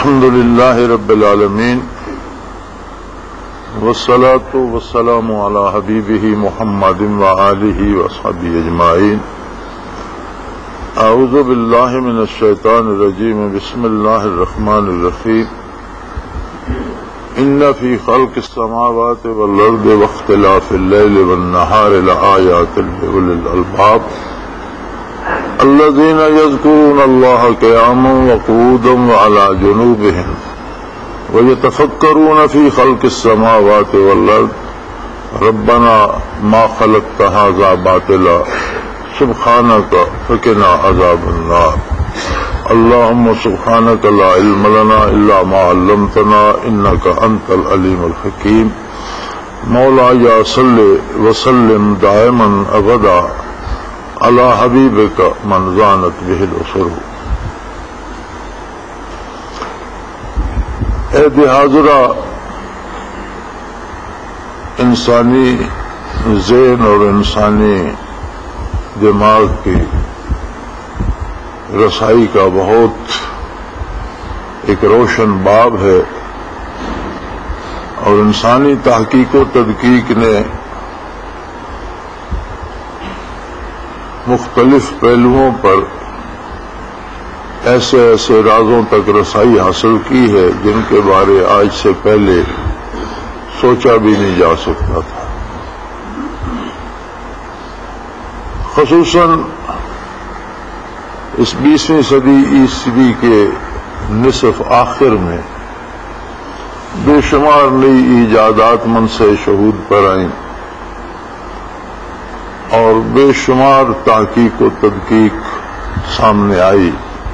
الحمد لله رب العالمين والصلاة والسلام على حبيبه محمد وآله وصحبه أجمعين. أعوذ بالله من الشيطان الرجيم. بسم الله الرحمن الرحيم. إن في خلق السماوات والأرض واختلاف الليل والنهار لآيات لأولي الألباب الذين يذكرون الله قياما وقعودا وعلى جنوبهم ويتفكرون في خلق السماوات والأرض ربنا ما خلقت هذا باطلا سبحانك فقنا عذاب النار. اللهم سبحانك لا علم لنا إلا ما علمتنا إنك أنت العليم الحكيم. مولاي صل وسلم دائما أبدا على حبيبك من زانت به الأسر. عید حاضرہ انسانی ذہن اور انسانی دماغ کی رسائی کا بہت ایک روشن باب ہے، اور انسانی تحقیق و تدقیق نے مختلف پہلوؤں پر ایسے ایسے رازوں تک رسائی حاصل کی ہے جن کے بارے آج سے پہلے سوچا بھی نہیں جا سکتا تھا. خصوصاً اس 20ویں صدی عیسوی کے نصف آخر میں بے شمار نئی ایجادات منصع شہود پر آئیں اور بے شمار تحقیق و تدقیق سامنے آئی.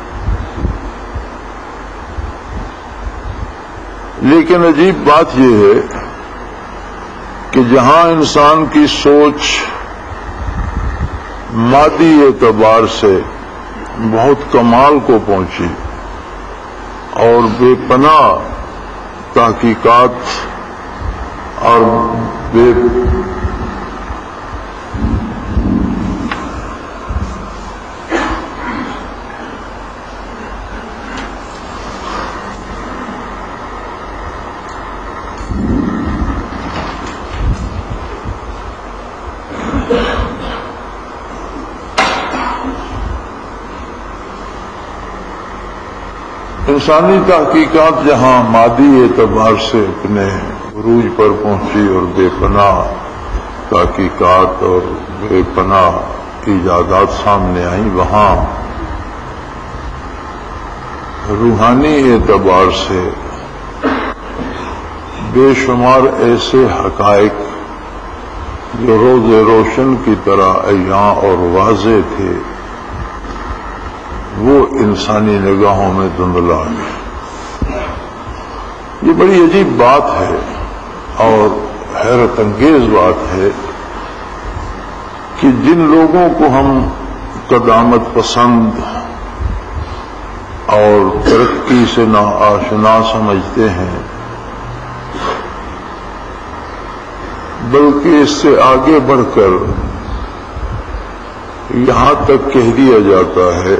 لیکن عجیب بات یہ ہے کہ جہاں انسان کی سوچ مادی اعتبار سے بہت کمال کو پہنچی اور بے پناہ تحقیقات اور بے انسانی تحقیقات جہاں مادی اعتبار سے اپنے عروج پر پہنچی اور بے پناہ تحقیقات اور بے پناہ ایجادات سامنے آئیں، وہاں روحانی اعتبار سے بے شمار ایسے حقائق جو روز روشن کی طرح عیاں اور واضح تھے وہ انسانی نگاہوں میں دھندلا گئے. یہ بڑی عجیب بات ہے اور حیرت انگیز بات ہے کہ جن لوگوں کو ہم قدامت پسند اور ترقی سے ناآشنا سمجھتے ہیں، بلکہ اس سے آگے بڑھ کر یہاں تک کہہ دیا جاتا ہے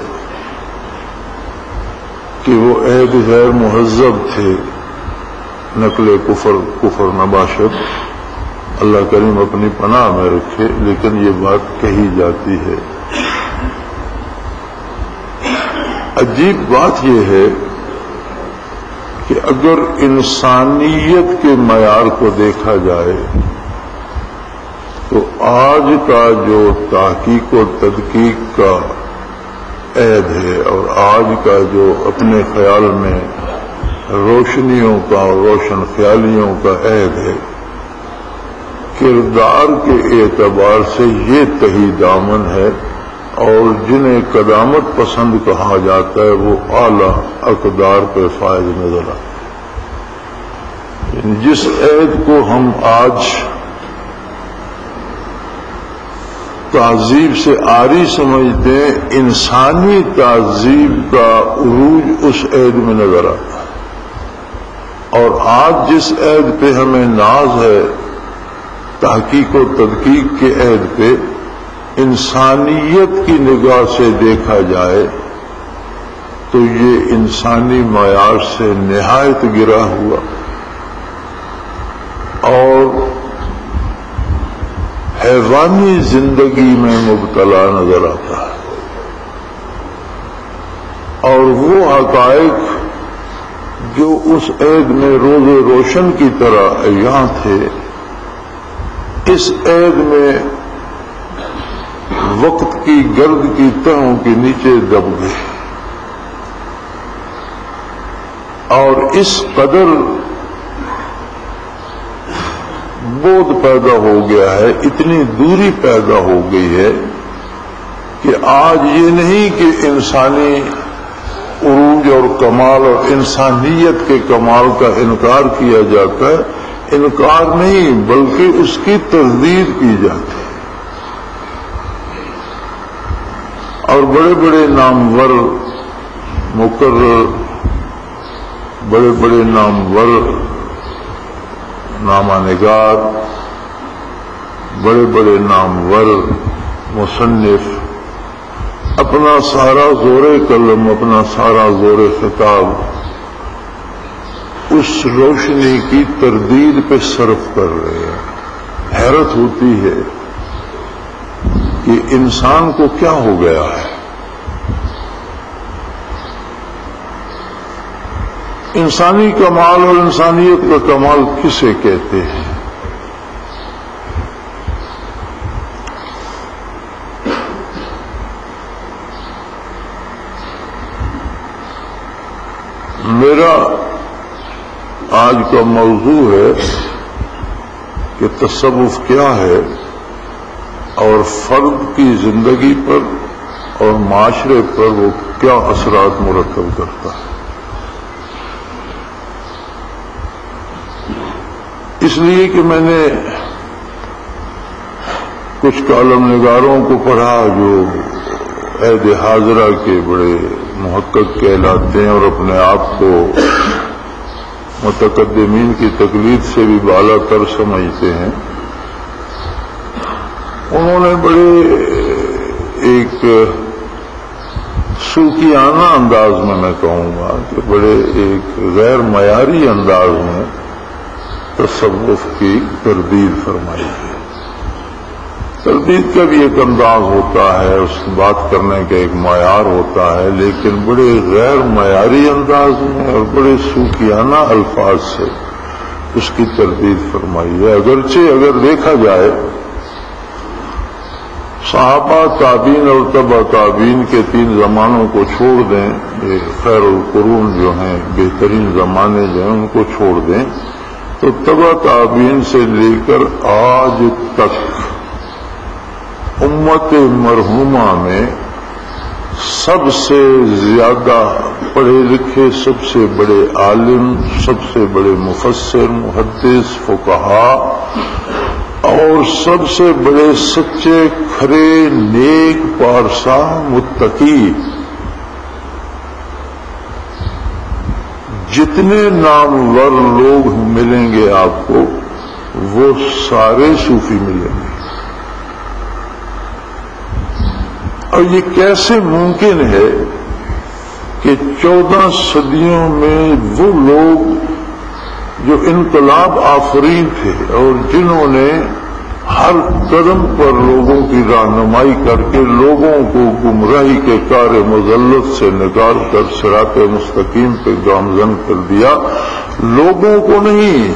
کہ وہ عہد غیر مہذب تھے، نقل کفر نباشد. اللہ کریم اپنی پناہ میں رکھے، لیکن یہ بات کہی جاتی ہے. عجیب بات یہ ہے کہ اگر انسانیت کے معیار کو دیکھا جائے تو آج کا جو تحقیق و تدقیق کا عہد ہے اور آج کا جو اپنے خیال میں روشنیوں کا اور روشن خیالیوں کا عہد ہے، کردار کے اعتبار سے یہ تہی دامن ہے، اور جنہیں قدامت پسند کہا جاتا ہے وہ اعلی اقدار پہ فائز نظر آتا ہے. جس عہد کو ہم آج تہذیب سے عاری سمجھتے ہیں، انسانی تہذیب کا عروج اس عہد میں نظر آتا ہے. اور آج جس عہد پہ ہمیں ناز ہے، تحقیق و تدقیق کے عہد پہ، انسانیت کی نگاہ سے دیکھا جائے تو یہ انسانی معیار سے نہایت گرا ہوا اور حیوانی زندگی میں مبتلا نظر آتا ہے، اور وہ حقائق جو اس عید میں روز روشن کی طرح یہاں تھے، اس عید میں وقت کی گرد کی تہوں کے نیچے دب گئے، اور اس قدر بودھ پیدا ہو گیا ہے، اتنی دوری پیدا ہو گئی ہے کہ آج یہ نہیں کہ انسانی عروج اور کمال اور انسانیت کے کمال کا انکار کیا جاتا ہے، انکار نہیں بلکہ اس کی تردید کی جاتی ہے، اور بڑے بڑے نامور مقرر، بڑے بڑے نامور نامہ نگار، بڑے بڑے نامور مصنف اپنا سارا زور قلم، اپنا سارا زور خطاب اس روشنی کی تردید پہ صرف کر رہے ہیں۔ حیرت ہوتی ہے کہ انسان کو کیا ہو گیا ہے، انسانی کمال اور انسانیت کا کمال کسے کہتے ہیں؟ میرا آج کا موضوع ہے کہ تصوف کیا ہے اور فرد کی زندگی پر اور معاشرے پر وہ کیا اثرات مرتب کرتا ہے۔ اس لیے کہ میں نے کچھ کالم نگاروں کو پڑھا جو عہد حاضرہ کے بڑے محقق کہلاتے ہیں اور اپنے آپ کو متقدمین کی تقلید سے بھی بالا تر سمجھتے ہیں۔ انہوں نے بڑے ایک صوفیانہ انداز میں کہوں گا کہ بڑے ایک غیر معیاری انداز میں تصوف کی تردید فرمائی ہے۔ تردید کا بھی ایک انداز ہوتا ہے، اس بات کرنے کا ایک معیار ہوتا ہے، لیکن بڑے غیر معیاری انداز میں اور بڑے صوفیانہ الفاظ سے اس کی تردید فرمائی ہے۔ اگرچہ اگر دیکھا جائے صحابہ، تابعین اور تبع تابعین کے 3 زمانوں کو چھوڑ دیں، یہ خیر القرون جو ہیں، بہترین زمانے جو ہیں، ان کو چھوڑ دیں تو تبع تابعین سے لے کر آج تک امت مرحومہ میں سب سے زیادہ پڑھے لکھے، سب سے بڑے عالم، سب سے بڑے مفسر، محدث، فقہا اور سب سے بڑے سچے، کھرے، نیک، پارسا، متقی، جتنے نامور لوگ ملیں گے آپ کو وہ سارے صوفی ملیں گے۔ اور یہ کیسے ممکن ہے کہ 14 صدیوں میں وہ لوگ جو انقلاب آفرین تھے اور جنہوں نے ہر قدم پر لوگوں کی رہنمائی کر کے لوگوں کو گمراہی کے کار مذلت سے نکال کر صراط مستقیم پہ گامزن کر دیا، لوگوں کو نہیں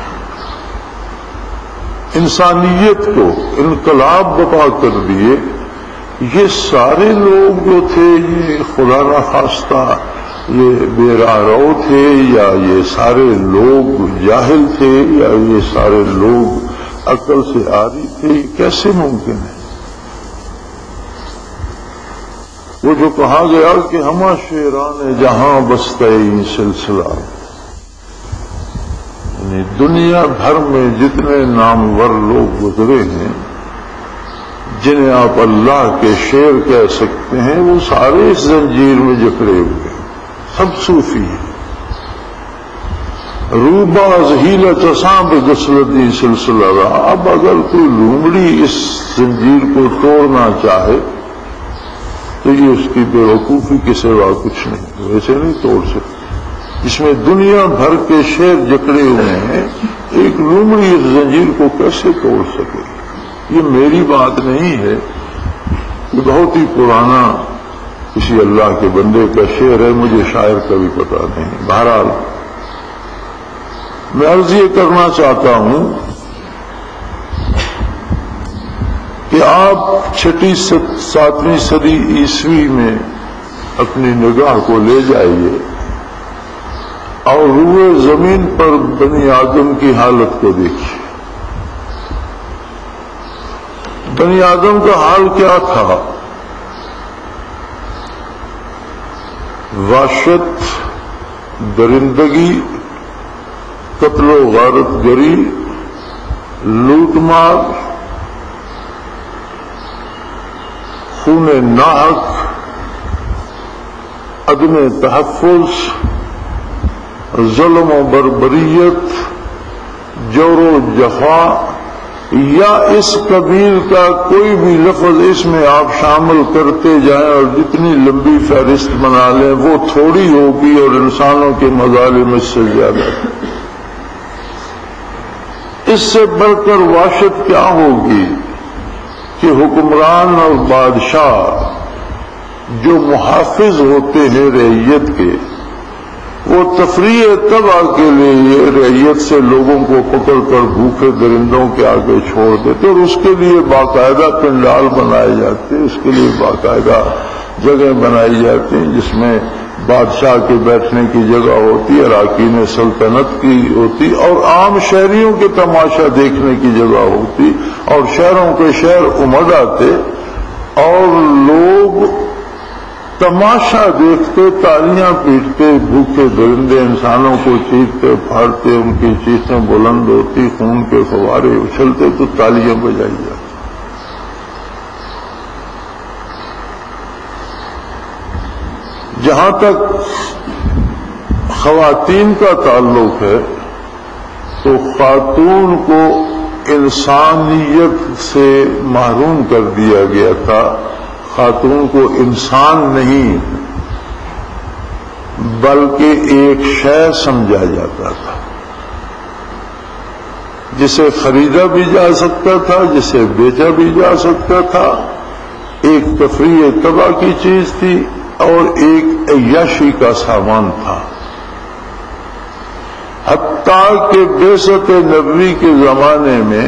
انسانیت کو انقلاب بپا کر دیے، یہ سارے لوگ جو تھے یہ خدا نخواستہ یہ بے راہ رو تھے، یا یہ سارے لوگ جاہل تھے، یا یہ سارے لوگ عقل سے عاری تھے؟ یہ کیسے ممکن ہے؟ وہ جو کہا گیا کہ ہمہ شیران جہاں بستے سلسلہ، یعنی دنیا بھر میں جتنے نامور لوگ گزرے ہیں جنہیں آپ اللہ کے شیر کہہ سکتے ہیں، وہ سارے اس زنجیر میں جکڑے ہوئے ہیں، سب صوفی ہیں۔ روبا ذہیلت سانب غسلتی سلسلہ رہا۔ اب اگر کوئی لومڑی اس زنجیر کو توڑنا چاہے تو یہ اس کی بیوقوفی کے سوا کچھ نہیں، ویسے نہیں توڑ سکتے۔ اس میں دنیا بھر کے شیر جکڑے ہوئے ہیں، ایک لومڑی اس زنجیر کو کیسے توڑ سکے؟ یہ میری بات نہیں ہے، یہ بہت ہی پرانا کسی اللہ کے بندے کا شعر ہے، مجھے شاعر کا بھی پتہ نہیں۔ بہرحال میں عرض یہ کرنا چاہتا ہوں کہ آپ 6 7ویں صدی عیسوی میں اپنی نگاہ کو لے جائیے اور روئے زمین پر بنی آدم کی حالت کو دیکھیے۔ بنی آدم کا حال کیا تھا؟ وحشت، درندگی، قتل و غارت گری، لوٹ مار، خون ناحق، عدم تحفظ، ظلم و بربریت، جور و جفا، یا اس قبیل کا کوئی بھی لفظ اس میں آپ شامل کرتے جائیں اور جتنی لمبی فہرست بنا لیں وہ تھوڑی ہوگی، اور انسانوں کے مظالم اس سے زیادہ۔ اس سے بڑھ کر وحشت کیا ہوگی کہ حکمران اور بادشاہ جو محافظ ہوتے ہیں رعیت کے، وہ تفریح تباہ کے لیے رعیت سے لوگوں کو پکڑ کر بھوکے درندوں کے آگے چھوڑ دیتے، اور اس کے لیے باقاعدہ پنڈال بنائے جاتے، اس کے لیے باقاعدہ جگہ بنائی جاتی ہیں جس میں بادشاہ کے بیٹھنے کی جگہ ہوتی، اراکین سلطنت کی ہوتی، اور عام شہریوں کے تماشا دیکھنے کی جگہ ہوتی، اور شہروں کے شہر امڈ آتے اور لوگ تماشا دیکھتے، تالیاں پیٹتے، بھوکے درندے انسانوں کو چیرتے پھاڑتے، ان کی چیخیں بلند ہوتی، خون کے فوارے اچھلتے تو تالیاں بجائی جاتی۔ جہاں تک خواتین کا تعلق ہے تو خاتون کو انسانیت سے محروم کر دیا گیا تھا، خاتون کو انسان نہیں بلکہ ایک شے سمجھا جاتا تھا، جسے خریدا بھی جا سکتا تھا، جسے بیچا بھی جا سکتا تھا، ایک تفریح تباہ کی چیز تھی اور ایک عیاشی کا سامان تھا۔ حتیٰ کہ بعثت نبوی کے زمانے میں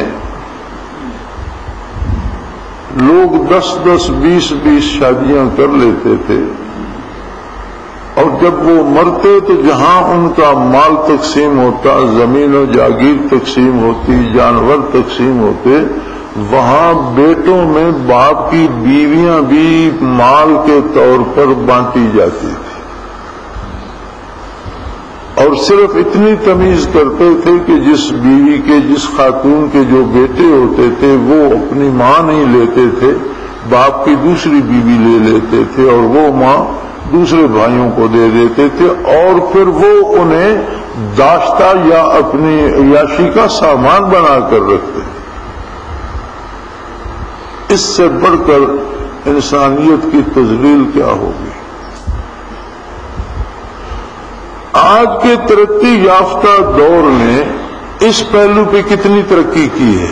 لوگ 10 20 شادیاں کر لیتے تھے، اور جب وہ مرتے تو جہاں ان کا مال تقسیم ہوتا، زمین و جاگیر تقسیم ہوتی، جانور تقسیم ہوتے، وہاں بیٹوں میں باپ کی بیویاں بھی مال کے طور پر بانٹی جاتی تھی، اور صرف اتنی تمیز کرتے تھے کہ جس بیوی کے، جس خاتون کے جو بیٹے ہوتے تھے وہ اپنی ماں نہیں لیتے تھے، باپ کی دوسری بیوی لے لیتے تھے، اور وہ ماں دوسرے بھائیوں کو دے دیتے تھے، اور پھر وہ انہیں داشتہ یا اپنی عیاشی کا سامان بنا کر رکھتے۔ اس سے بڑھ کر انسانیت کی تذلیل کیا ہوگی؟ آج کے ترقی یافتہ دور نے اس پہلو پہ کتنی ترقی کی ہے۔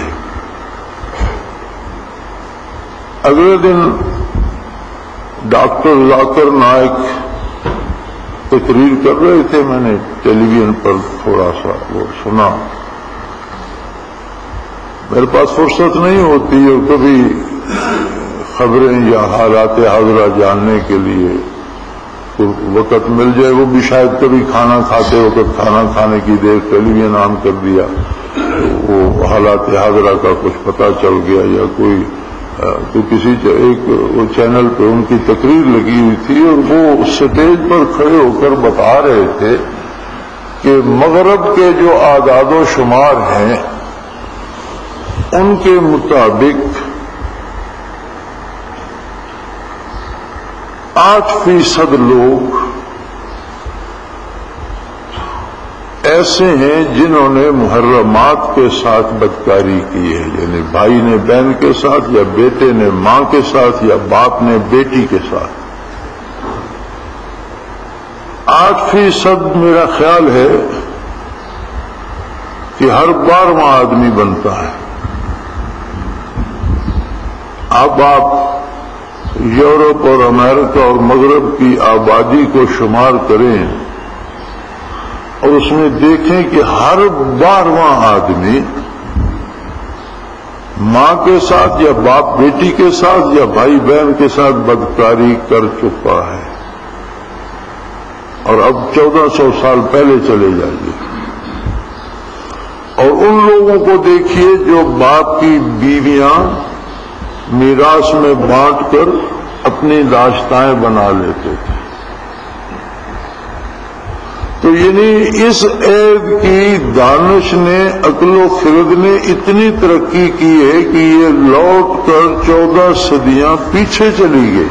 اگلے دن ڈاکٹر ذاکر نائک تقریر کر رہے تھے، میں نے ٹیلی ویژن پر تھوڑا سا وہ سنا، میرے پاس فرصت نہیں ہوتی ہے کبھی خبریں یا حالات حاضرہ جاننے کے لیے، وقت مل جائے وہ بھی شاید کبھی کھانا کھاتے وقت کھانا کھانے کی دیر ٹیلی ویژن آن کر دیا، وہ حالات حاضرہ کا کچھ پتہ چل گیا، یا کوئی تو کسی ایک چینل پہ ان کی تقریر لگی ہوئی تھی، اور وہ سٹیج پر کھڑے ہو کر بتا رہے تھے کہ مغرب کے جو اعداد و شمار ہیں ان کے مطابق 8% لوگ ایسے ہیں جنہوں نے محرمات کے ساتھ بدکاری کی ہے، یعنی بھائی نے بہن کے ساتھ، یا بیٹے نے ماں کے ساتھ، یا باپ نے بیٹی کے ساتھ۔ 8% میرا خیال ہے کہ ہر 12واں آدمی بنتا ہے۔ اب آپ یورپ اور امریکہ اور مغرب کی آبادی کو شمار کریں اور اس میں دیکھیں کہ ہر 12واں آدمی ماں کے ساتھ یا باپ بیٹی کے ساتھ یا بھائی بہن کے ساتھ بدکاری کر چکا ہے۔ اور اب 1400 سال پہلے چلے جائیے اور ان لوگوں کو دیکھیے جو باپ کی بیویاں میراث میں بانٹ کر اپنی داشتائیں بنا لیتے تھے۔ تو یعنی اس عیب کی دانش نے، عقل و خرد نے اتنی ترقی کی ہے کہ یہ لوٹ کر 14 صدیاں پیچھے چلی گئی۔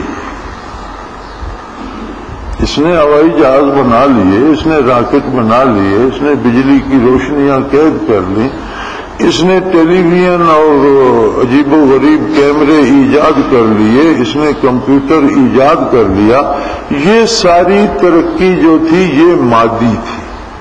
اس نے ہوائی جہاز بنا لیے، اس نے راکٹ بنا لیے، اس نے بجلی کی روشنیاں قید کر لی، اس نے ٹیلی ویژن اور عجیب و غریب کیمرے ایجاد کر لیے، اس نے کمپیوٹر ایجاد کر لیا۔ یہ ساری ترقی جو تھی یہ مادی تھی،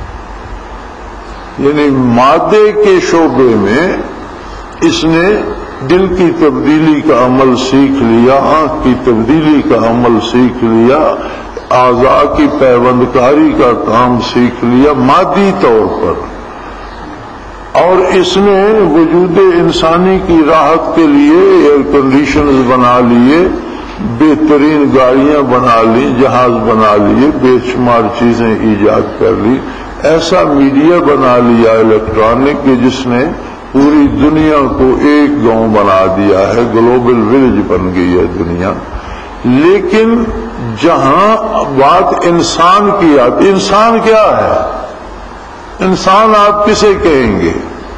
یعنی مادے کے شعبے میں اس نے دل کی تبدیلی کا عمل سیکھ لیا، آنکھ کی تبدیلی کا عمل سیکھ لیا، اعضاء کی پیوند کاری کا کام سیکھ لیا مادی طور پر، اور اس نے وجود انسانی کی راحت کے لیے ایئر کنڈیشنز بنا لیے، بہترین گاڑیاں بنا لی، جہاز بنا لیے، بے شمار چیزیں ایجاد کر لی، ایسا میڈیا بنا لیا الیکٹرانک کہ جس نے پوری دنیا کو ایک گاؤں بنا دیا ہے، گلوبل ولیج بن گئی ہے دنیا۔ لیکن جہاں بات انسان کی آتی، انسان کیا ہے؟ انسان آپ کسے کہیں گے؟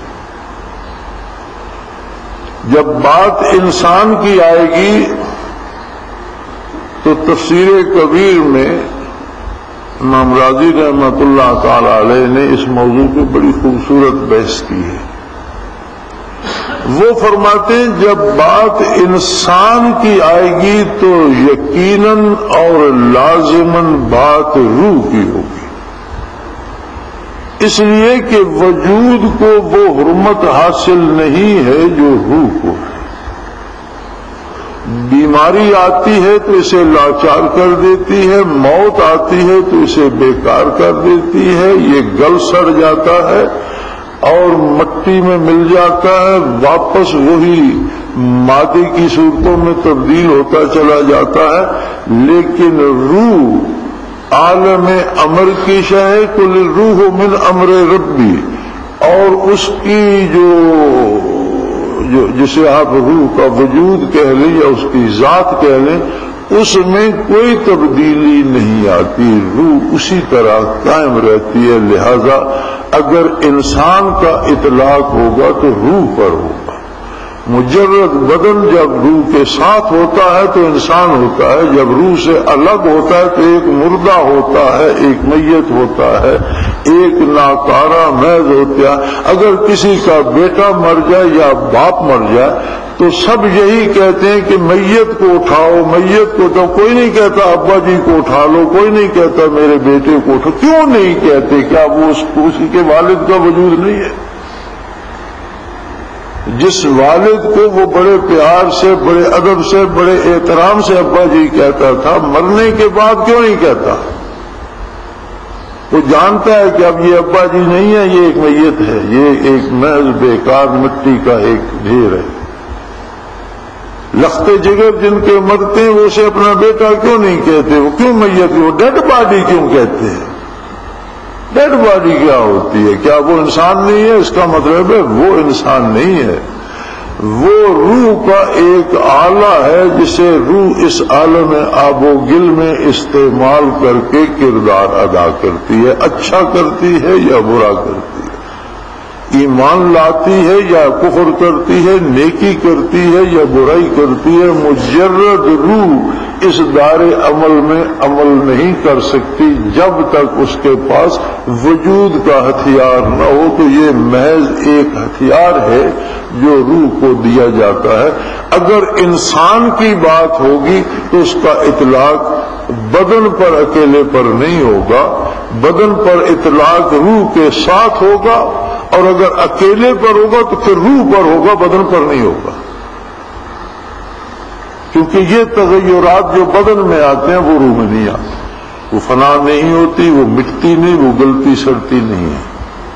جب بات انسان کی آئے گی تو تفسیر کبیر میں امام راضی رحمۃ اللہ تعالی علیہ نے اس موضوع پہ بڑی خوبصورت بحث کی ہے۔ وہ فرماتے ہیں جب بات انسان کی آئے گی تو یقیناً اور لازماً بات روح کی ہوگی، اس لیے کہ وجود کو وہ حرمت حاصل نہیں ہے جو روح کو ہے۔ بیماری آتی ہے تو اسے لاچار کر دیتی ہے، موت آتی ہے تو اسے بیکار کر دیتی ہے، یہ گل سڑ جاتا ہے اور مٹی میں مل جاتا ہے، واپس وہی مادے کی صورتوں میں تبدیل ہوتا چلا جاتا ہے۔ لیکن روح عالم امر کی شے ہے، کل روح من امر ربی، اور اس کی جو جسے آپ روح کا وجود کہہ لیں یا اس کی ذات کہہ لیں، اس میں کوئی تبدیلی نہیں آتی، روح اسی طرح قائم رہتی ہے۔ لہذا اگر انسان کا اطلاق ہوگا تو روح پر ہوگا۔ مجرد بدن جب روح کے ساتھ ہوتا ہے تو انسان ہوتا ہے، جب روح سے الگ ہوتا ہے تو ایک مردہ ہوتا ہے، ایک میت ہوتا ہے، ایک ناکارہ محض ہوتا ہے۔ اگر کسی کا بیٹا مر جائے یا باپ مر جائے تو سب یہی کہتے ہیں کہ میت کو اٹھاؤ، میت کو، تو کوئی نہیں کہتا ابا جی کو اٹھا لو، کوئی نہیں کہتا میرے بیٹے کو اٹھاؤ۔ کیوں نہیں کہتے؟ کیا وہ اسی کے والد کا وجود نہیں ہے؟ جس والد کو وہ بڑے پیار سے، بڑے ادب سے، بڑے احترام سے ابا جی کہتا تھا، مرنے کے بعد کیوں نہیں کہتا؟ وہ جانتا ہے کہ اب یہ ابا جی نہیں ہے، یہ ایک میت ہے، یہ ایک محض بیکار مٹی کا ایک ڈھیر ہے۔ لخت جگر جن کے مرتے ہیں وہ اسے اپنا بیٹا کیوں نہیں کہتے؟ وہ کیوں میت؟ وہ ڈیڈ باڈی کیوں کہتے ہیں؟ ڈیڈ باڈی کیا ہوتی ہے؟ کیا وہ انسان نہیں ہے؟ اس کا مطلب ہے وہ انسان نہیں ہے، وہ روح کا ایک آلہ ہے جسے روح اس عالم آب و گل میں استعمال کر کے کردار ادا کرتی ہے، اچھا کرتی ہے یا برا کرتی ہے، ایمان لاتی ہے یا کفر کرتی ہے، نیکی کرتی ہے یا برائی کرتی ہے۔ مجرد روح اس دار عمل میں عمل نہیں کر سکتی جب تک اس کے پاس وجود کا ہتھیار نہ ہو تو یہ محض ایک ہتھیار ہے جو روح کو دیا جاتا ہے. اگر انسان کی بات ہوگی تو اس کا اطلاق بدن پر اکیلے پر نہیں ہوگا، بدن پر اطلاق روح کے ساتھ ہوگا، اور اگر اکیلے پر ہوگا تو پھر روح پر ہوگا، بدن پر نہیں ہوگا. کیونکہ یہ تغیرات جو بدن میں آتے ہیں وہ روح میں نہیں آتے، وہ فنا نہیں ہوتی، وہ مٹتی نہیں، وہ گلتی سڑتی نہیں ہے.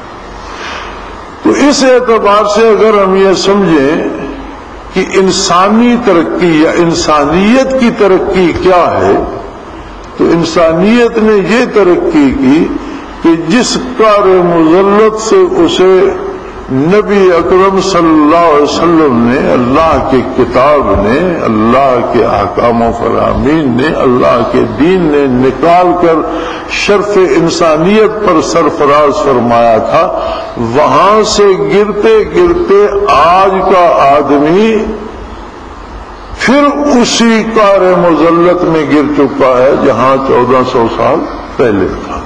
تو اس اعتبار سے اگر ہم یہ سمجھیں کہ انسانی ترقی یا انسانیت کی ترقی کیا ہے، تو انسانیت نے یہ ترقی کی کہ جس کار مذلت سے اسے نبی اکرم صلی اللہ علیہ وسلم نے، اللہ کی کتاب نے، اللہ کے احکام و فرامین نے، اللہ کے دین نے نکال کر شرف انسانیت پر سرفراز فرمایا تھا، وہاں سے گرتے گرتے آج کا آدمی پھر اسی کار مذلت میں گر چکا ہے جہاں 1400 سال پہلے تھا.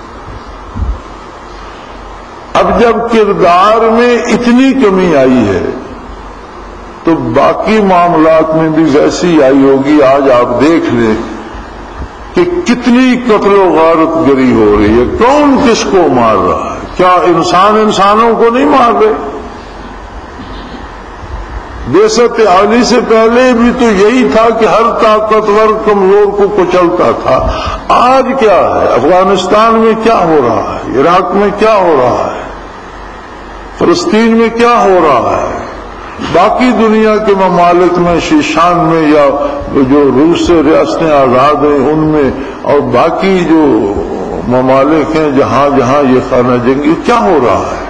اب جب کردار میں اتنی کمی آئی ہے تو باقی معاملات میں بھی ویسی آئی ہوگی. آج آپ دیکھ لیں کہ کتنی قتل و غارت گری ہو رہی ہے، کون کس کو مار رہا ہے؟ کیا انسان انسانوں کو نہیں مار رہے؟ بعثت عالی سے پہلے بھی تو یہی تھا کہ ہر طاقتور کمزور کو کچلتا تھا. آج کیا ہے؟ افغانستان میں کیا ہو رہا ہے؟ عراق میں کیا ہو رہا ہے؟ فلسطین میں کیا ہو رہا ہے؟ باقی دنیا کے ممالک میں، شیشان میں، یا جو روس سے ریاستیں آزاد ہیں ان میں، اور باقی جو ممالک ہیں جہاں جہاں یہ خانہ جنگی، کیا ہو رہا ہے؟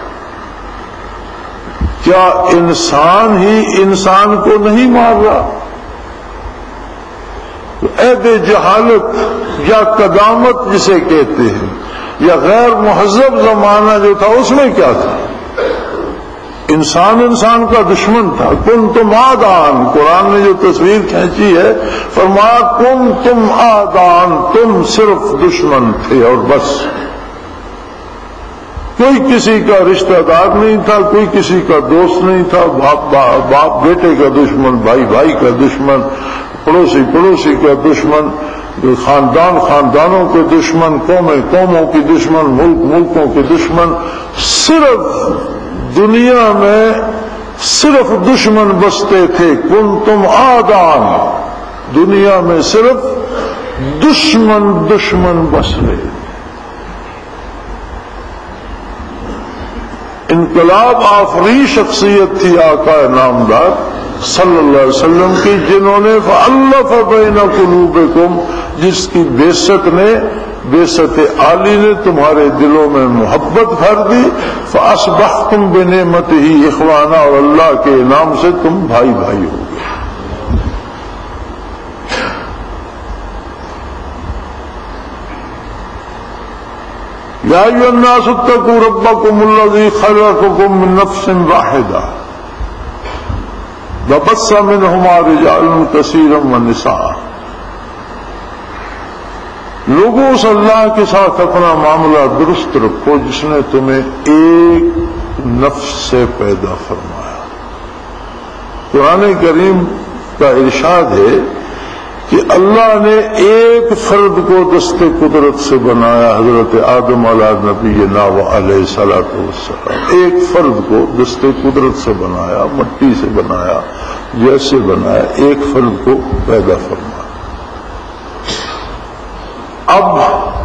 کیا انسان ہی انسان کو نہیں مار رہا؟ تو عہد جہالت یا قدامت جسے کہتے ہیں، یا غیر مہذب زمانہ جو تھا، اس میں کیا تھا؟ انسان انسان کا دشمن تھا. کنتم آدان، قرآن نے جو تصویر کھینچی ہے فرمایا کنتم آدان، تم صرف دشمن تھے اور بس. کوئی کسی کا رشتہ دار نہیں تھا، کوئی کسی کا دوست نہیں تھا. باپ بیٹے کا دشمن، بھائی بھائی کا دشمن، پڑوسی پڑوسی کا دشمن، خاندان خاندانوں کے دشمن، قومیں قوموں کی دشمن، ملک ملکوں کے دشمن. صرف دنیا میں صرف دشمن بستے تھے. کنتم آدان، دنیا میں صرف دشمن بس رہے. انقلاب آفری شخصیت تھی آقا نامدار صلی اللہ علیہ وسلم کی، جنہوں نے فَأَلَّفَ بَيْنَ قُلُوبِكُمْ، جس کی بعثت نے، بعثت عالی نے تمہارے دلوں میں محبت بھر دی. فَأَصْبَحْتُمْ بِنِعْمَتِهِ إِخْوَانًا، اور اللہ کے انعام سے تم بھائی بھائی ہو گئے. یا ایھا الناس اتقوا ربکم الذی خلقکم من نفس واحدہ وبث منہما رجالا کثیرا ونساء. لوگوں اس اللہ کے ساتھ اپنا معاملہ درست رکھو جس نے تمہیں ایک نفس سے پیدا فرمایا. قرآن کریم کا ارشاد ہے کہ اللہ نے ایک فرد کو دست قدرت سے بنایا، حضرت آدم علیہ نبینا و علیہ الصلوۃ والسلام. ایک فرد کو دست قدرت سے بنایا، مٹی سے بنایا، جیسے بنایا، ایک فرد کو پیدا فرمایا. اب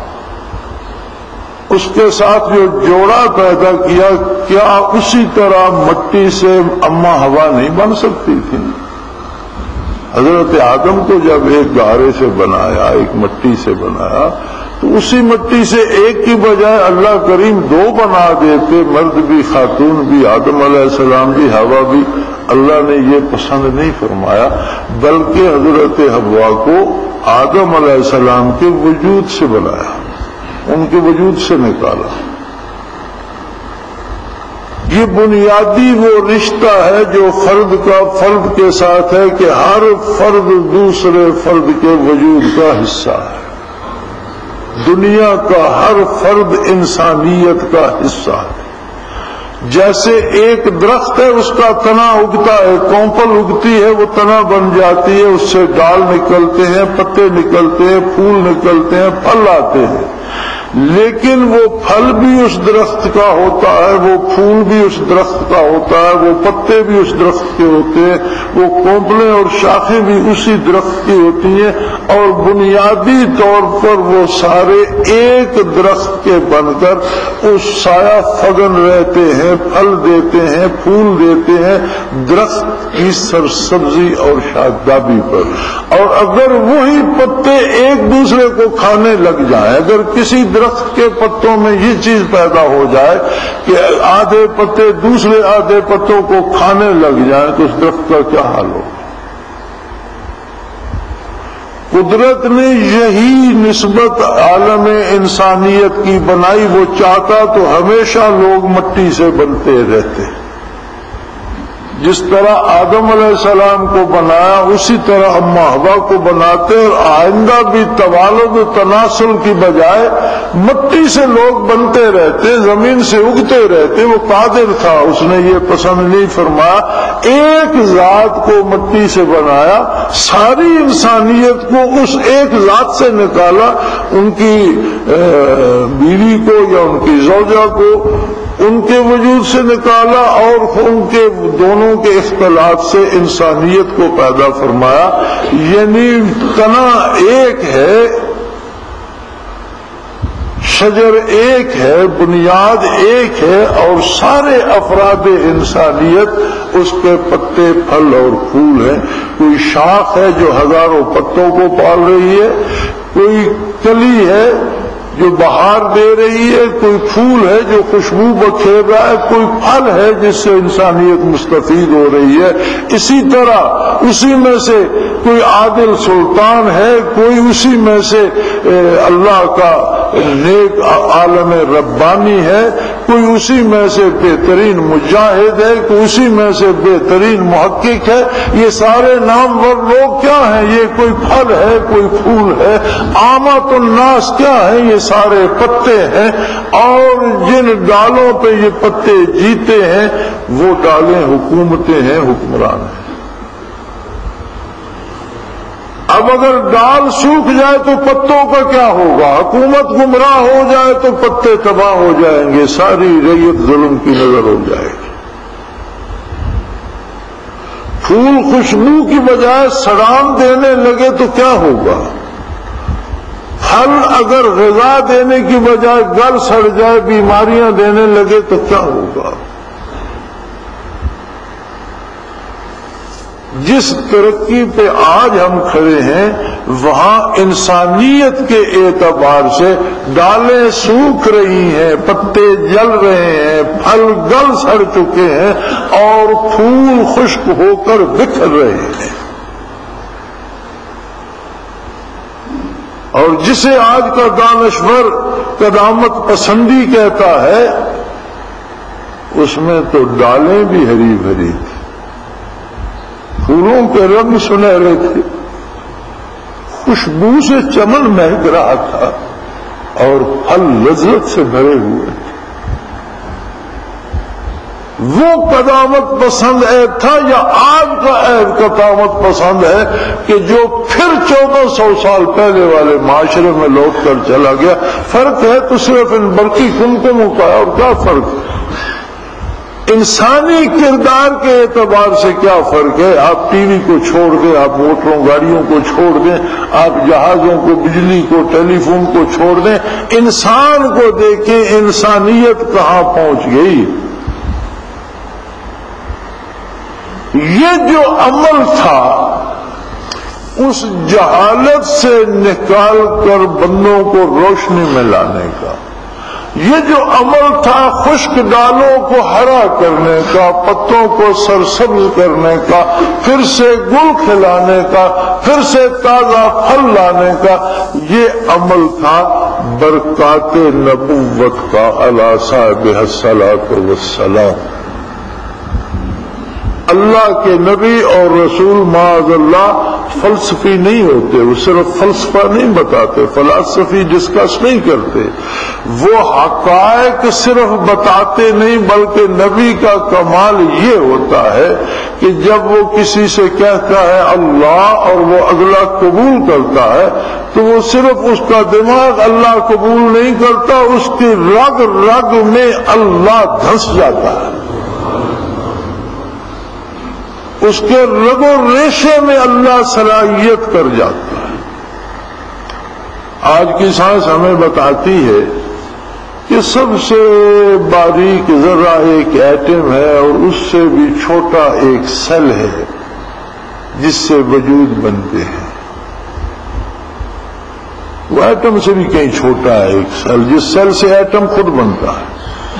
اس کے ساتھ جو جوڑا پیدا کیا، کیا اسی طرح مٹی سے اماں ہوا نہیں بن سکتی تھی؟ حضرت آدم کو جب ایک گارے سے بنایا، ایک مٹی سے بنایا، تو اسی مٹی سے ایک کی بجائے اللہ کریم دو بنا دیتے، مرد بھی خاتون بھی، آدم علیہ السلام بھی حوا بھی. اللہ نے یہ پسند نہیں فرمایا، بلکہ حضرت حوا کو آدم علیہ السلام کے وجود سے بنایا، ان کے وجود سے نکالا. یہ بنیادی وہ رشتہ ہے جو فرد کا فرد کے ساتھ ہے کہ ہر فرد دوسرے فرد کے وجود کا حصہ ہے. دنیا کا ہر فرد انسانیت کا حصہ ہے۔ جیسے ایک درخت ہے، اس کا تنا اگتا ہے، کونپل اگتی ہے، وہ تنا بن جاتی ہے، اس سے ڈال نکلتے ہیں، پتے نکلتے ہیں، پھول نکلتے ہیں، پھل آتے ہیں، لیکن وہ پھل بھی اس درخت کا ہوتا ہے، وہ پھول بھی اس درخت کا ہوتا ہے، وہ پتے بھی اس درخت کے ہوتے ہیں، وہ کونپلیں اور شاخیں بھی اسی درخت کی ہوتی ہیں، اور بنیادی طور پر وہ سارے ایک درخت کے بن کر اس سایہ فگن رہتے ہیں، پھل دیتے ہیں، پھول دیتے ہیں درخت کی سرسبزی اور شادابی پر۔ اور اگر وہی پتے ایک دوسرے کو کھانے لگ جائیں، اگر کسی درخت کے پتوں میں یہ چیز پیدا ہو جائے کہ آدھے پتے دوسرے آدھے پتوں کو کھانے لگ جائیں تو اس درخت کا کیا حال ہوگا؟ قدرت نے یہی نسبت عالم انسانیت کی بنائی، وہ چاہتا تو ہمیشہ لوگ مٹی سے بنتے رہتے، جس طرح آدم علیہ السلام کو بنایا اسی طرح اما حوا کو بناتے، اور آئندہ بھی توالد و تناسل کی بجائے مٹی سے لوگ بنتے رہتے، زمین سے اگتے رہتے۔ وہ قادر تھا، اس نے یہ پسند نہیں فرمایا، ایک ذات کو مٹی سے بنایا، ساری انسانیت کو اس ایک ذات سے نکالا، ان کی بیوی کو یا ان کی زوجہ کو ان کے وجود سے نکالا، اور ان کے دونوں کے اختلاط سے انسانیت کو پیدا فرمایا۔ یعنی تنا ایک ہے، شجر ایک ہے، بنیاد ایک ہے، اور سارے افراد انسانیت اس کے پتے، پھل اور پھول ہیں۔ کوئی شاخ ہے جو ہزاروں پتوں کو پال رہی ہے، کوئی کلی ہے جو بہار دے رہی ہے، کوئی پھول ہے جو خوشبو بکھیر رہا ہے، کوئی پھل ہے جس سے انسانیت مستفید ہو رہی ہے۔ اسی طرح اسی میں سے کوئی عادل سلطان ہے، کوئی اسی میں سے اللہ کا نیک عالم ربانی ہے، کوئی اسی میں سے بہترین مجاہد ہے، کوئی اسی میں سے بہترین محقق ہے۔ یہ سارے نامور لوگ کیا ہیں؟ یہ کوئی پھل ہے، کوئی پھول ہے۔ عامت الناس کیا ہے؟ یہ سارے پتے ہیں، اور جن ڈالوں پہ یہ پتے جیتے ہیں وہ ڈالیں حکومتیں ہیں، حکمران ہیں۔ اب اگر ڈال سوکھ جائے تو پتوں کا کیا ہوگا؟ حکومت گمراہ ہو جائے تو پتے تباہ ہو جائیں گے، ساری ریت ظلم کی نظر ہو جائے گی۔ پھول خوشبو کی بجائے سڑان دینے لگے تو کیا ہوگا؟ پھل اگر غذا دینے کی بجائے گل سڑ جائے، بیماریاں دینے لگے تو کیا ہوگا؟ جس ترقی پہ آج ہم کھڑے ہیں وہاں انسانیت کے اعتبار سے ڈالیں سوکھ رہی ہیں، پتے جل رہے ہیں، پھل گل سڑ چکے ہیں، اور پھول خشک ہو کر بکھر رہے ہیں۔ اور جسے آج کا دانشور قدامت پسندی کہتا ہے، اس میں تو ڈالیں بھی ہری بھری تھی، پھولوں کے رنگ سنہرے تھے، خوشبو سے چمن مہک رہا تھا، اور پھل لذت سے بھرے ہوئے تھے۔ وہ قدامت پسند عیب تھا یا آج کا عیب قدامت پسند ہے کہ جو پھر 1400 سال پہلے والے معاشرے میں لوٹ کر چلا گیا؟ فرق ہے تو صرف ان برقی کمکموں کا، اور کیا فرق ہے؟ انسانی کردار کے اعتبار سے کیا فرق ہے؟ آپ ٹی وی کو چھوڑ دیں، آپ موٹروں گاڑیوں کو چھوڑ دیں، آپ جہازوں کو، بجلی کو، ٹیلی فون کو چھوڑ دیں، انسان کو دیکھیں، انسانیت کہاں پہنچ گئی؟ یہ جو عمل تھا اس جہالت سے نکال کر بندوں کو روشنی میں لانے کا، یہ جو عمل تھا خشک ڈالوں کو ہرا کرنے کا، پتوں کو سرسبز کرنے کا، پھر سے گل کھلانے کا، پھر سے تازہ پھل لانے کا، یہ عمل تھا برکات نبوت کا، علی صاحبہ الصلاۃ والسلام۔ اللہ کے نبی اور رسول معاذ اللہ فلسفی نہیں ہوتے، وہ صرف فلسفہ نہیں بتاتے، فلسفی ڈسکس نہیں کرتے، وہ حقائق صرف بتاتے نہیں، بلکہ نبی کا کمال یہ ہوتا ہے کہ جب وہ کسی سے کہتا ہے اللہ اور وہ اگلا قبول کرتا ہے تو وہ صرف اس کا دماغ اللہ قبول نہیں کرتا، اس کی رگ رگ میں اللہ دھنس جاتا ہے، اس کے رگ و ریشے میں اللہ صلاحیت کر جاتا ہے۔ آج کی سائنس ہمیں بتاتی ہے کہ سب سے باریک ذرہ ایک ایٹم ہے اور اس سے بھی چھوٹا ایک سیل ہے جس سے وجود بنتے ہیں، وہ ایٹم سے بھی کہیں چھوٹا ہے ایک سیل، جس سیل سے ایٹم خود بنتا ہے،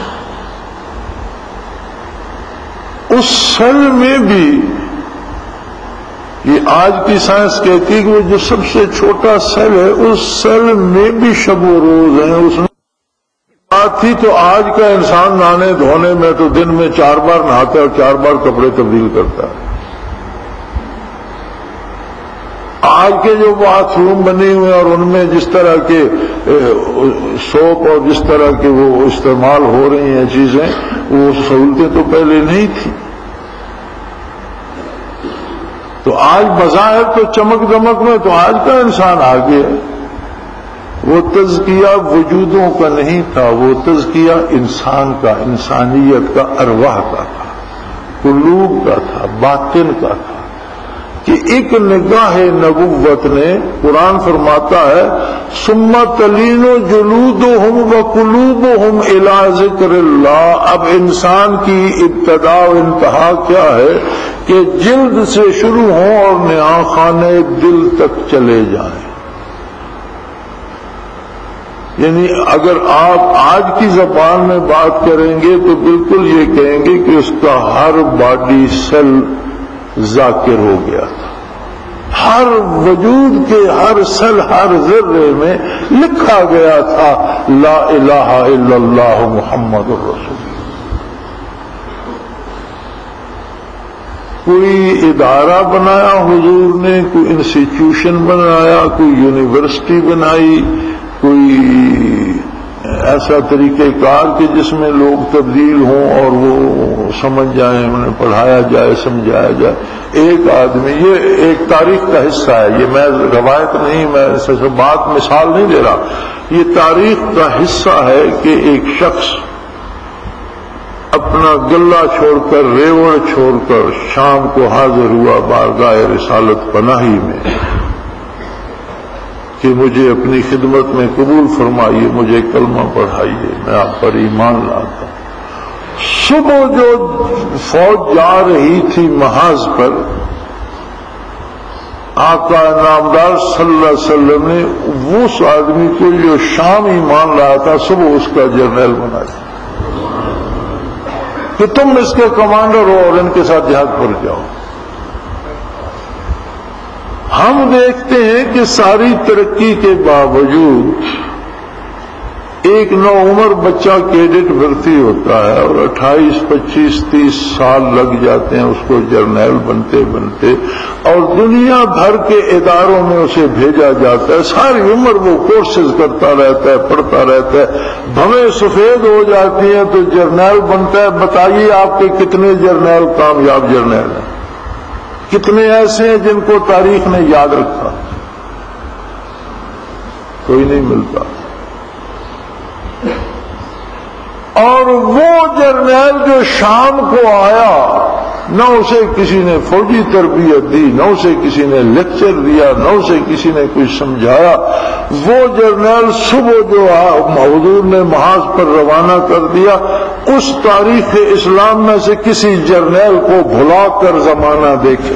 اس سیل میں بھی یہ آج کی سائنس کہتی ہے کہ وہ جو سب سے چھوٹا سیل ہے اس سیل میں بھی شب و روز ہیں، اس میں بات تھی تو آج کا انسان نہانے دھونے میں تو دن میں 4 بار نہاتا ہے اور 4 بار کپڑے تبدیل کرتا ہے۔ آج کے جو باتھ روم بنے ہوئے اور ان میں جس طرح کے سوپ اور جس طرح کے وہ استعمال ہو رہی ہیں چیزیں، وہ سہولتیں تو پہلے نہیں تھیں، تو آج بظاہر تو چمک دمک میں تو آج کا انسان آگے ہے۔ وہ تزکیہ وجودوں کا نہیں تھا، وہ تزکیہ انسان کا، انسانیت کا، ارواح کا تھا، قلوب کا تھا، باطن کا تھا، کہ ایک نگاہ نبوت نے، قرآن فرماتا ہے ثم تلین جلودہم وقلوبہم الی ذکر اللہ، اب انسان کی ابتدا و انتہا کیا ہے کہ جلد سے شروع ہوں اور نیا خانے دل تک چلے جائیں۔ یعنی اگر آپ آج کی زبان میں بات کریں گے تو بالکل یہ کہیں گے کہ اس کا ہر باڈی سیل ذاکر ہو گیا تھا، ہر وجود کے ہر سیل ہر ذرے میں لکھا گیا تھا لا الہ الا اللہ محمد الرسول۔ کوئی ادارہ بنایا حضور نے، کوئی انسٹیٹیوشن بنایا، کوئی یونیورسٹی بنائی، کوئی ایسا طریقہ کار کہ جس میں لوگ تبدیل ہوں اور وہ سمجھ جائیں، انہیں پڑھایا جائے، سمجھایا جائے۔ ایک آدمی، یہ ایک تاریخ کا حصہ ہے، یہ میں روایت نہیں، میں ایسے بات مثال نہیں دے رہا، یہ تاریخ کا حصہ ہے کہ ایک شخص اپنا گلہ چھوڑ کر، ریوڑ چھوڑ کر شام کو حاضر ہوا بارگاہ رسالت پناہی میں کہ مجھے اپنی خدمت میں قبول فرمائیے، مجھے کلمہ پڑھائیے، میں آپ پر ایمان لاتا ہوں۔ صبح جو فوج جا رہی تھی محاذ پر، آقا نامدار صلی اللہ علیہ وسلم نے اس آدمی کو جو شام ایمان لایا تھا صبح اس کا جرنیل بنایا کہ تم اس کے کمانڈر ہو اور ان کے ساتھ جہاد پر جاؤ۔ ہم دیکھتے ہیں کہ ساری ترقی کے باوجود ایک نوعمر بچہ کیڈٹ بھرتی ہوتا ہے اور 28، 25، 30 سال لگ جاتے ہیں اس کو جرنیل بنتے بنتے، اور دنیا بھر کے اداروں میں اسے بھیجا جاتا ہے، ساری عمر وہ کورسز کرتا رہتا ہے، پڑھتا رہتا ہے، بھویں سفید ہو جاتی ہیں تو جرنیل بنتا ہے۔ بتائیے آپ کے کتنے جرنیل کامیاب جرنیل ہیں، کتنے ایسے ہیں جن کو تاریخ نے یاد رکھا؟ کوئی نہیں ملتا۔ اور وہ جرنیل جو شام کو آیا، نہ اسے کسی نے فوجی تربیت دی، نہ اسے کسی نے لیکچر دیا، نہ اسے کسی نے کچھ سمجھایا، وہ جرنیل صبح جو حضور نے محاذ پر روانہ کر دیا، اس تاریخ اسلام میں سے کسی جرنیل کو بھلا کر زمانہ دیکھے،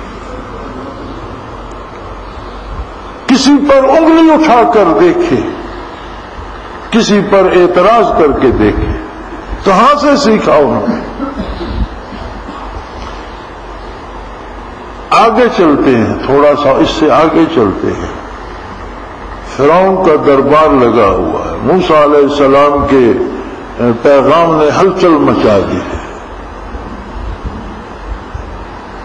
کسی پر انگلی اٹھا کر دیکھے، کسی پر اعتراض کر کے دیکھے، کہاں سے سیکھا انہوں نے؟ آگے چلتے ہیں، تھوڑا سا اس سے آگے چلتے ہیں۔ فرعون کا دربار لگا ہوا ہے، موسیٰ علیہ السلام کے پیغام نے ہلچل مچا دی ہے۔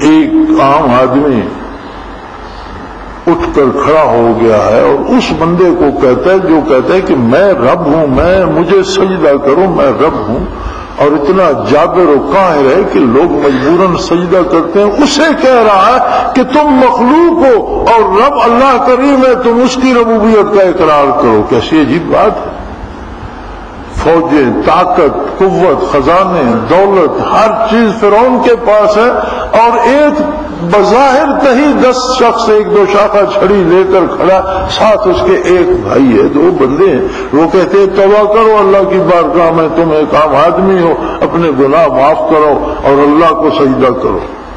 ایک عام آدمی اٹھ کر کھڑا ہو گیا ہے اور اس بندے کو کہتا ہے جو کہتا ہے کہ میں رب ہوں، مجھے سجدہ کرو، میں رب ہوں، اور اتنا جابر و قاہر ہے کہ لوگ مجبوراً سجدہ کرتے ہیں، اسے کہہ رہا ہے کہ تم مخلوق ہو اور رب اللہ کریم ہے، تم اس کی ربوبیت کا اقرار کرو۔ کیسی عجیب بات ہے! فوجیں، طاقت، قوت، خزانے، دولت، ہر چیز فرعون کے پاس ہے، اور ایک بظاہر تہی 10 شخص ایک دو شاخہ چھڑی لے کر کھڑا، ساتھ اس کے ایک بھائی ہے، 2 بندے ہیں، وہ کہتے ہیں توبہ کرو اللہ کی بارگاہ میں، تم ایک عام آدمی ہو، اپنے گناہ معاف کرو اور اللہ کو سجدہ کرو۔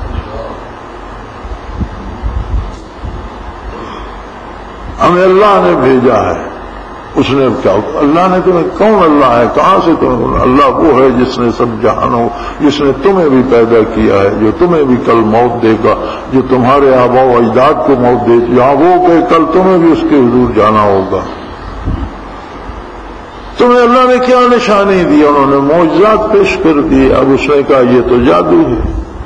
ہمیں اللہ نے بھیجا ہے۔ اس نے کیا، اللہ نے تمہیں، کون اللہ ہے، کہاں سے تمہیں؟ اللہ وہ ہے جس نے سب جہانوں، جس نے تمہیں بھی پیدا کیا ہے، جو تمہیں بھی کل موت دے گا، جو تمہارے آباء و اجداد کو موت دے، جہاں وہ گئے کل تمہیں بھی اس کے حضور جانا ہوگا۔ تمہیں اللہ نے کیا نشانی دی؟ انہوں نے معجزات پیش کر دی۔ اب اس نے کہا یہ تو جادو ہے۔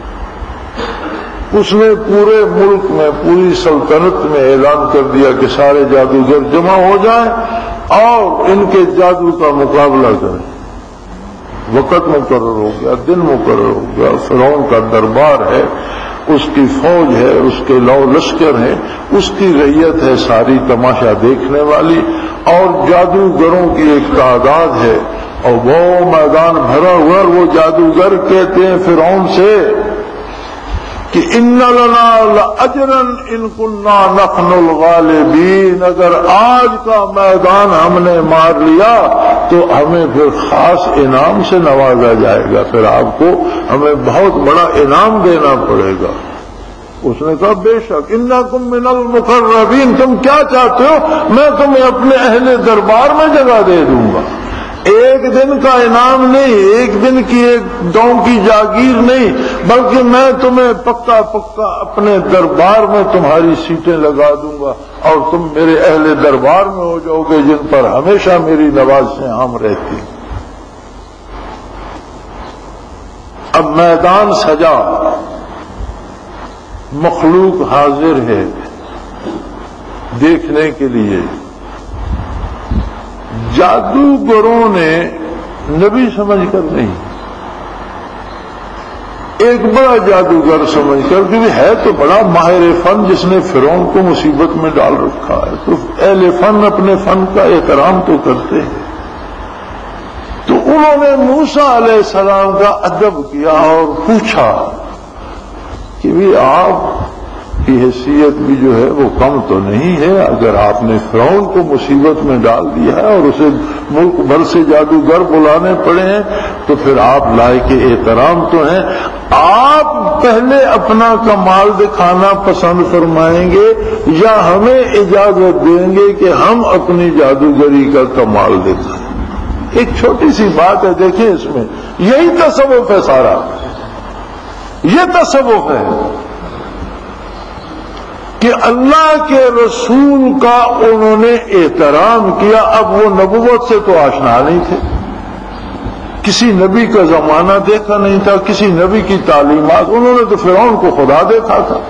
اس نے پورے ملک میں، پوری سلطنت میں اعلان کر دیا کہ سارے جادوگر جمع ہو جائیں اور ان کے جادو کا مقابلہ کریں۔ وقت مقرر ہو گیا، دن مقرر ہو گیا، فرعون کا دربار ہے، اس کی فوج ہے، اس کے لو لشکر ہیں، اس کی رعیت ہے ساری تماشا دیکھنے والی، اور جادوگروں کی ایک تعداد ہے، اور وہ میدان بھرا ہوا۔ وہ جادوگر کہتے ہیں فرعون سے کہ ان لنا لاجرا ان كنا نحن الغالبین، اگر آج کا میدان ہم نے مار لیا تو ہمیں پھر خاص انعام سے نوازا جائے گا، پھر آپ کو ہمیں بہت بڑا انعام دینا پڑے گا۔ اس نے کہا بے شک، انکم من المقربین، تم کیا چاہتے ہو؟ میں تمہیں اپنے اہل دربار میں جگہ دے دوں گا، ایک دن کا انعام نہیں، ایک دن کی ایک گاؤں کی جاگیر نہیں، بلکہ میں تمہیں پکا پکا اپنے دربار میں تمہاری سیٹیں لگا دوں گا، اور تم میرے اہل دربار میں ہو جاؤ گے جن پر ہمیشہ میری نوازشیں عام رہتی۔ اب میدان سجا، مخلوق حاضر ہے دیکھنے کے لیے۔ جادوگروں نے نبی سمجھ کر نہیں، ایک بڑا جادوگر سمجھ کر، کیونکہ ہے تو بڑا ماہر فن جس نے فرعون کو مصیبت میں ڈال رکھا ہے، تو اہل فن اپنے فن کا احترام تو کرتے ہیں۔ تو انہوں نے موسیٰ علیہ السلام کا ادب کیا اور پوچھا کہ بھی آپ کی حیثیت بھی جو ہے وہ کم تو نہیں ہے، اگر آپ نے فرعون کو مصیبت میں ڈال دیا ہے اور اسے ملک بھر سے جادوگر بلانے پڑے ہیں، تو پھر آپ لائق احترام تو ہیں۔ آپ پہلے اپنا کمال دکھانا پسند فرمائیں گے یا ہمیں اجازت دیں گے کہ ہم اپنی جادوگری کا کمال دکھائیں؟ ایک چھوٹی سی بات ہے، دیکھیں اس میں یہی تصوف ہے، سارا یہ تصوف ہے کہ اللہ کے رسول کا انہوں نے احترام کیا۔ اب وہ نبوت سے تو آشنا نہیں تھے، کسی نبی کا زمانہ دیکھا نہیں تھا، کسی نبی کی تعلیمات، انہوں نے تو فرعون کو خدا دیکھا تھا،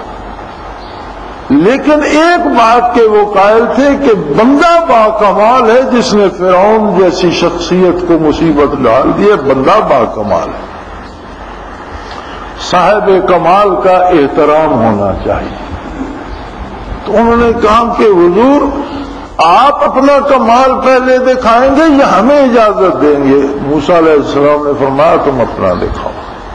لیکن ایک بات کے وہ قائل تھے کہ بندہ باکمال ہے جس نے فرعون جیسی شخصیت کو مصیبت ڈال دی ہے، بندہ باکمال ہے، صاحب کمال کا احترام ہونا چاہیے۔ تو انہوں نے کہا کہ حضور آپ اپنا کمال پہلے دکھائیں گے یا ہمیں اجازت دیں گے؟ موسیٰ علیہ السلام نے فرمایا تم اپنا دکھاؤ۔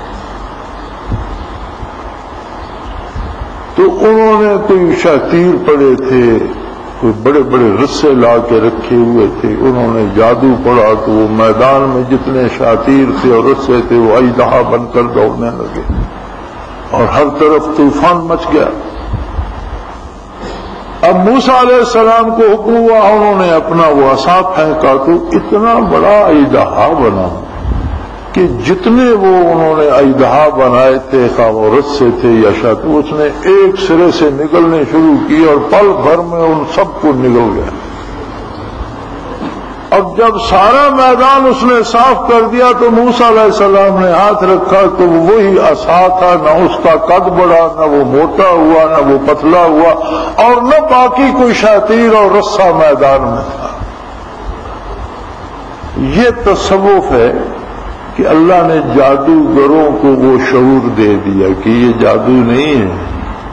تو انہوں نے کوئی شاطیر پڑے تھے، کوئی بڑے بڑے رسے لا کے رکھے ہوئے تھے، انہوں نے جادو پڑا تو وہ میدان میں جتنے شاطیر تھے اور رسے تھے وہ اژدہا بن کر دوڑنے لگے اور ہر طرف طوفان مچ گیا۔ اب موسیٰ علیہ السلام کو حکم ہوا، انہوں نے اپنا وہ عصا پھینکا تو اتنا بڑا اژدہا بنا کہ جتنے وہ انہوں نے اژدہا بنائے تھے، خواہ وہ رسے تھے یا شاطر، اس نے ایک سرے سے نکلنے شروع کی اور پل بھر میں ان سب کو نگل گیا۔ اب جب سارا میدان اس نے صاف کر دیا تو موسیٰ علیہ السلام نے ہاتھ رکھا تو وہی عصا تھا، نہ اس کا قد بڑا، نہ وہ موٹا ہوا، نہ وہ پتلا ہوا، اور نہ باقی کوئی شاطیر اور رسا میدان میں تھا۔ یہ تصوف ہے کہ اللہ نے جادوگروں کو وہ شعور دے دیا کہ یہ جادو نہیں ہے۔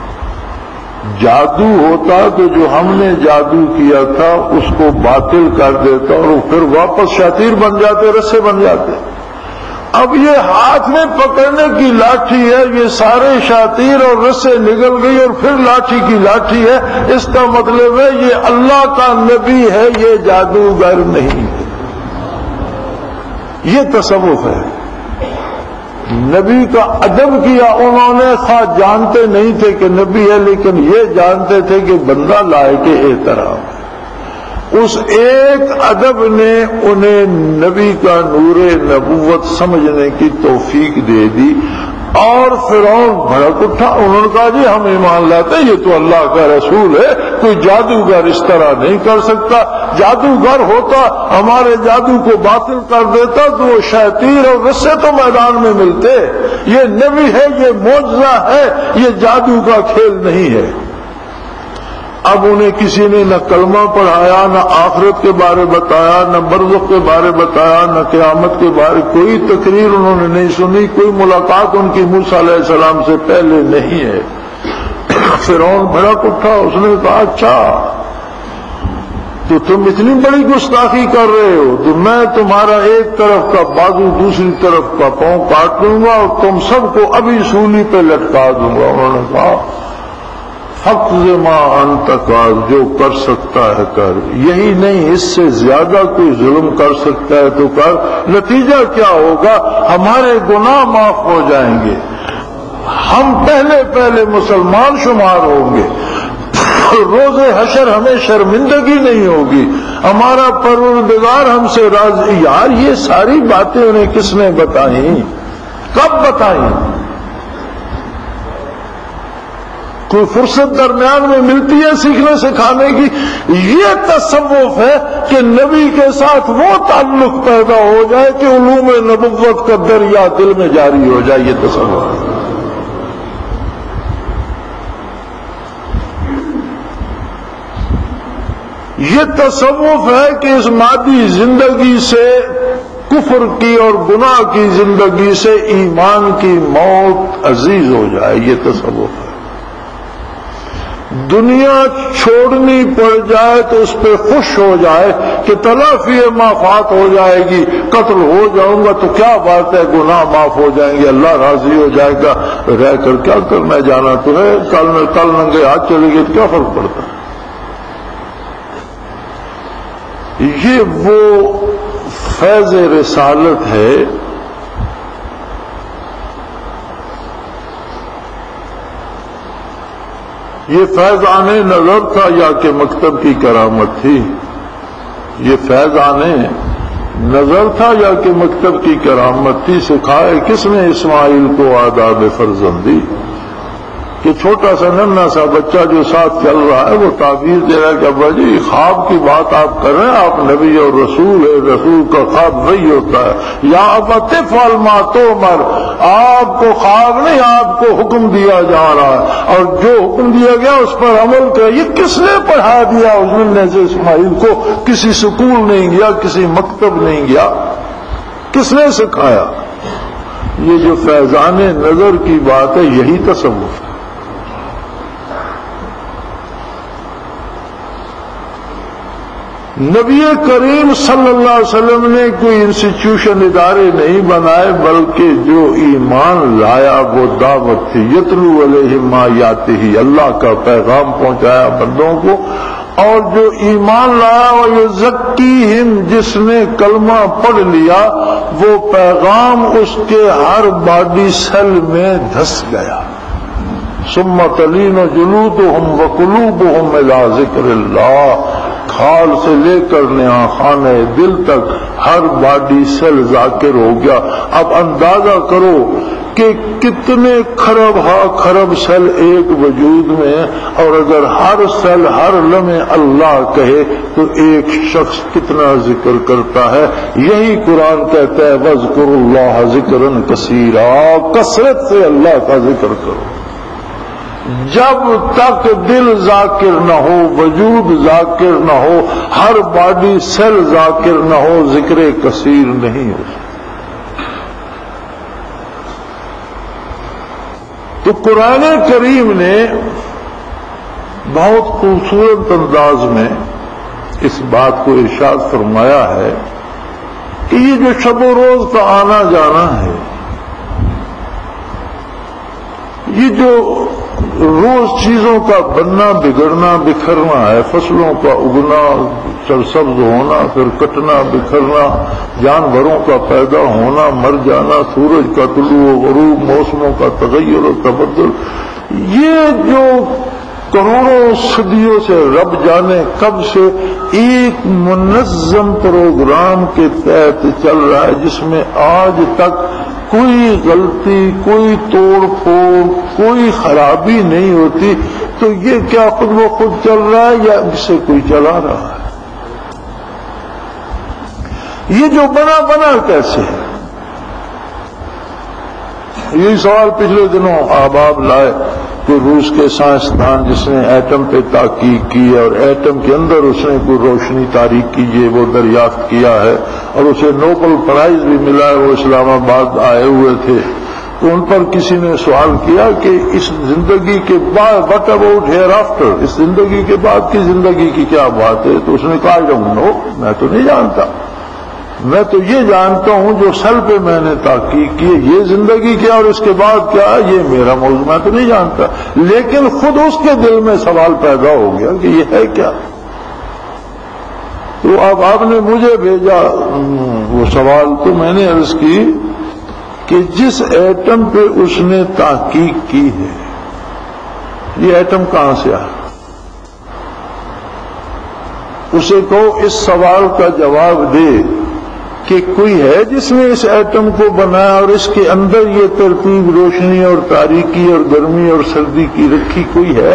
جادو ہوتا تو جو ہم نے جادو کیا تھا اس کو باطل کر دیتا اور پھر واپس شاطیر بن جاتے، رسے بن جاتے۔ اب یہ ہاتھ میں پکڑنے کی لاٹھی ہے، یہ سارے شاطیر اور رسے نکل گئی اور پھر لاٹھی کی لاٹھی ہے۔ اس کا مطلب ہے یہ اللہ کا نبی ہے، یہ جادوگر نہیں ہے۔ یہ تصوف ہے۔ نبی کا ادب کیا انہوں نے، خواہ جانتے نہیں تھے کہ نبی ہے لیکن یہ جانتے تھے کہ بندہ لائق احترام ہے۔ اس ایک ادب نے انہیں نبی کا نور نبوت سمجھنے کی توفیق دے دی، اور فرعون بھڑک اٹھا۔ انہوں نے کہا جی ہم ایمان لاتے ہیں، یہ تو اللہ کا رسول ہے، کوئی جادوگر اس طرح نہیں کر سکتا۔ جادوگر ہوتا ہمارے جادو کو باطل کر دیتا تو وہ شاطیر اور رسے تو میدان میں ملتے۔ یہ نبی ہے، یہ معجزہ ہے، یہ جادو کا کھیل نہیں ہے۔ اب انہیں کسی نے نہ کلمہ پڑھایا، نہ آخرت کے بارے بتایا، نہ برزخ کے بارے بتایا، نہ قیامت کے بارے کوئی تقریر انہوں نے نہیں سنی، کوئی ملاقات ان کی موسیٰ علیہ السلام سے پہلے نہیں ہے۔ فرعون بھڑک اٹھا، اس نے کہا اچھا تو تم اتنی بڑی گستاخی کر رہے ہو تو میں تمہارا ایک طرف کا بازو دوسری طرف کا پاؤں کاٹ دوں گا اور تم سب کو ابھی سولی پہ لٹکا دوں گا۔ انہوں نے کہا فقض ما انت قاض، جو کر سکتا ہے کر، یہی نہیں اس سے زیادہ کوئی ظلم کر سکتا ہے تو کر۔ نتیجہ کیا ہوگا؟ ہمارے گناہ معاف ہو جائیں گے، ہم پہلے مسلمان شمار ہوں گے، روز حشر ہمیں شرمندگی نہیں ہوگی، ہمارا پروردگار ہم سے راضی۔ یار یہ ساری باتیں انہیں کس نے بتائیں؟ کب بتائیں؟ کوئی فرصت درمیان میں ملتی ہے سیکھنے سکھانے کی؟ یہ تصوف ہے کہ نبی کے ساتھ وہ تعلق پیدا ہو جائے کہ علوم نبوت کا دریا دل میں جاری ہو جائے۔ یہ تصوف ہے۔ یہ تصوف ہے کہ اس مادی زندگی سے، کفر کی اور گناہ کی زندگی سے ایمان کی موت عزیز ہو جائے۔ یہ تصوف ہے۔ دنیا چھوڑنی پڑ جائے تو اس پہ خوش ہو جائے کہ تلافی معافات ہو جائے گی، قتل ہو جاؤں گا تو کیا بات ہے، گناہ معاف ہو جائیں گے، اللہ راضی ہو جائے گا، رہ کر کیا کرنا، جانا تو ہے، کل ننگے ہاتھ چلے گئے تو کیا فرق پڑتا ہے۔ یہ وہ فیض رسالت ہے یہ فیضان نظر تھا یا کہ مکتب کی کرامت تھی؟ یہ فیضان نظر تھا یا کہ مکتب کی کرامت تھی؟ سکھائے کس نے اسماعیل کو آداب فرزندی؟ کہ چھوٹا سا ننھا سا بچہ جو ساتھ چل رہا ہے وہ تعبیر دے رہا ہے کہ ابا جی خواب کی بات آپ کر رہے ہیں، آپ نبی اور رسول ہے، رسول کا خواب وہی ہوتا ہے۔ یا ابا تفعل ما تؤمر، آپ کو خواب نہیں، آپ کو حکم دیا جا رہا ہے اور جو حکم دیا گیا اس پر عمل کر۔ یہ کس نے پڑھا دیا اس ننھے سے اسماعیل کو؟ کسی سکول نہیں گیا، کسی مکتب نہیں گیا، کس نے سکھایا؟ یہ جو فیضان نظر کی بات ہے یہی تصوف ہے۔ نبی کریم صلی اللہ علیہ وسلم نے کوئی انسٹیٹیوشن ادارے نہیں بنائے، بلکہ جو ایمان لایا وہ دعوت تھی۔ یتلو علیہم آیاتہ، اللہ کا پیغام پہنچایا بندوں کو، اور جو ایمان لایا وہ یزکیہم، جس نے کلمہ پڑھ لیا وہ پیغام اس کے ہر باڈی سیل میں دھس گیا۔ ثم تلین جلودہم وقلوبہم الی ذکر اللہ، کھال سے لے کر نیا خانے دل تک ہر باڈی سیل ذاکر ہو گیا. اب اندازہ کرو کہ کتنے خرب خرب سیل ایک وجود میں، اور اگر ہر سیل ہر لمحے اللہ کہے تو ایک شخص کتنا ذکر کرتا ہے. یہی قرآن کہتا ہے وَاذْكُرُوا اللَّهَ ذِكْرًا كَثِيرًا، کثرت سے اللہ کا ذکر کرو. جب تک دل ذاکر نہ ہو، وجود ذاکر نہ ہو، ہر باڈی سیل ذاکر نہ ہو، ذکر کثیر نہیں ہو. تو قرآن کریم نے بہت خوبصورت انداز میں اس بات کو ارشاد فرمایا ہے کہ یہ جو شب و روز کا آنا جانا ہے، یہ جو روز چیزوں کا بننا بگڑنا بکھرنا ہے، فصلوں کا اگنا سرسبز ہونا پھر کٹنا بکھرنا، جانوروں کا پیدا ہونا مر جانا، سورج کا طلوع و غروب، موسموں کا تغیر و تبدل، یہ جو کروڑوں صدیوں سے رب جانے کب سے ایک منظم پروگرام کے تحت چل رہا ہے، جس میں آج تک کوئی غلطی، کوئی توڑ پھوڑ، کوئی خرابی نہیں ہوتی. تو یہ کیا خود و خود چل رہا ہے یا اسے کوئی چلا رہا ہے؟ یہ جو بنا کیسے ہے؟ یہی سوال پچھلے دنوں احباب لائے کہ روس کے سائنسدان جس نے ایٹم پہ تحقیق کی اور ایٹم کے اندر اس نے کوئی روشنی تاریک کی وہ دریافت کیا ہے، اور اسے نوبل پرائز بھی ملا ہے، وہ اسلام آباد آئے ہوئے تھے. تو ان پر کسی نے سوال کیا کہ اس زندگی کے بعد وٹ اباؤٹ ہیئر آفٹر، اس زندگی کے بعد کی زندگی کی کیا بات ہے؟ تو اس نے کہا I don't know، میں تو نہیں جانتا، میں تو یہ جانتا ہوں جو سل پہ میں نے تحقیق کی، یہ زندگی کیا اور اس کے بعد کیا ہے یہ میرا موضوع، میں تو نہیں جانتا. لیکن خود اس کے دل میں سوال پیدا ہو گیا کہ یہ ہے کیا. تو اب آپ نے مجھے بھیجا وہ سوال، تو میں نے عرض کی کہ جس ایٹم پہ اس نے تحقیق کی ہے یہ ایٹم کہاں سے آیا؟ اسے کہو اس سوال کا جواب دے کہ کوئی ہے جس نے اس ایٹم کو بنایا اور اس کے اندر یہ ترتیب روشنی اور تاریکی اور گرمی اور سردی کی رکھی، کوئی ہے؟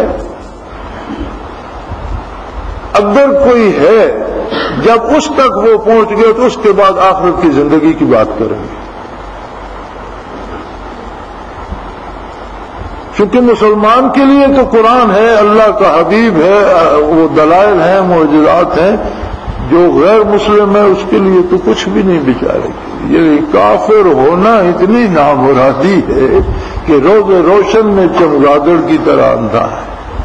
اگر کوئی ہے، جب اس تک وہ پہنچ گئے تو اس کے بعد آخرت کی زندگی کی بات کریں گے. چونکہ مسلمان کے لیے تو قرآن ہے، اللہ کا حبیب ہے، وہ دلائل ہیں، معجزات ہیں. جو غیر مسلم ہے اس کے لیے تو کچھ بھی نہیں بیچارے. یہ کافر ہونا اتنی نامرادی ہے کہ روز روشن میں چمگادڑ کی طرح اندھا ہے.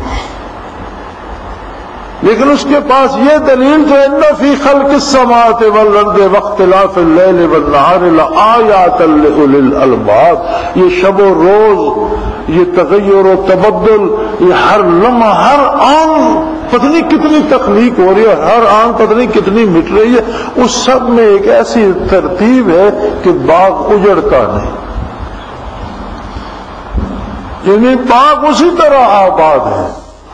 لیکن اس کے پاس یہ دلیل جو ان فی خلق السماوات والارض واختلاف اللیل والنہار لآیات لأولی الالباب، یہ شب و روز، یہ تغیر و تبدل، یہ ہر لمحہ ہر آن پتہ نہیں کتنی تخلیق ہو رہی ہے، ہر آن پتہ نہیں کتنی مٹ رہی ہے، اس سب میں ایک ایسی ترتیب ہے کہ باغ اجڑتا نہیں، یعنی باغ اسی طرح آباد ہے.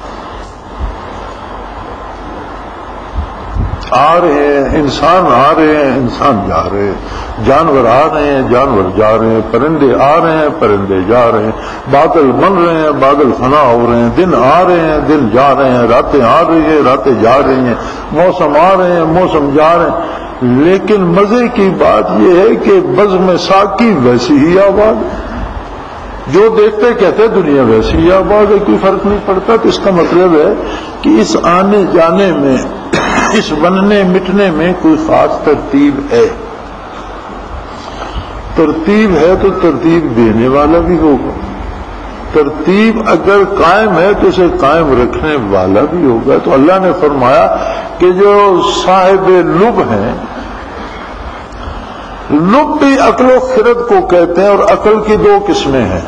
آ رہے ہیں انسان، آ رہے ہیں انسان جا رہے ہیں، جانور آ رہے ہیں جانور جا رہے ہیں، پرندے آ رہے ہیں پرندے جا رہے ہیں، بادل بن رہے ہیں بادل فنا ہو رہے ہیں، دن آ رہے ہیں دن جا رہے ہیں، راتیں آ رہی ہیں راتیں جا رہی ہیں، موسم آ رہے ہیں موسم جا رہے ہیں. لیکن مزے کی بات یہ ہے کہ بزم ساکی ویسی ہی آباد ہے. جو دیکھتے کہتے دنیا ویسی ہی آباد ہے، کوئی فرق نہیں پڑتا. تو اس کا مطلب ہے کہ اس آنے جانے میں، اس بننے مٹنے میں کوئی خاص ترتیب ہے. ترتیب ہے تو ترتیب دینے والا بھی ہوگا، ترتیب اگر قائم ہے تو اسے قائم رکھنے والا بھی ہوگا. تو اللہ نے فرمایا کہ جو صاحب لب ہیں، لب بھی عقل و خرد کو کہتے ہیں، اور عقل کی دو قسمیں ہیں.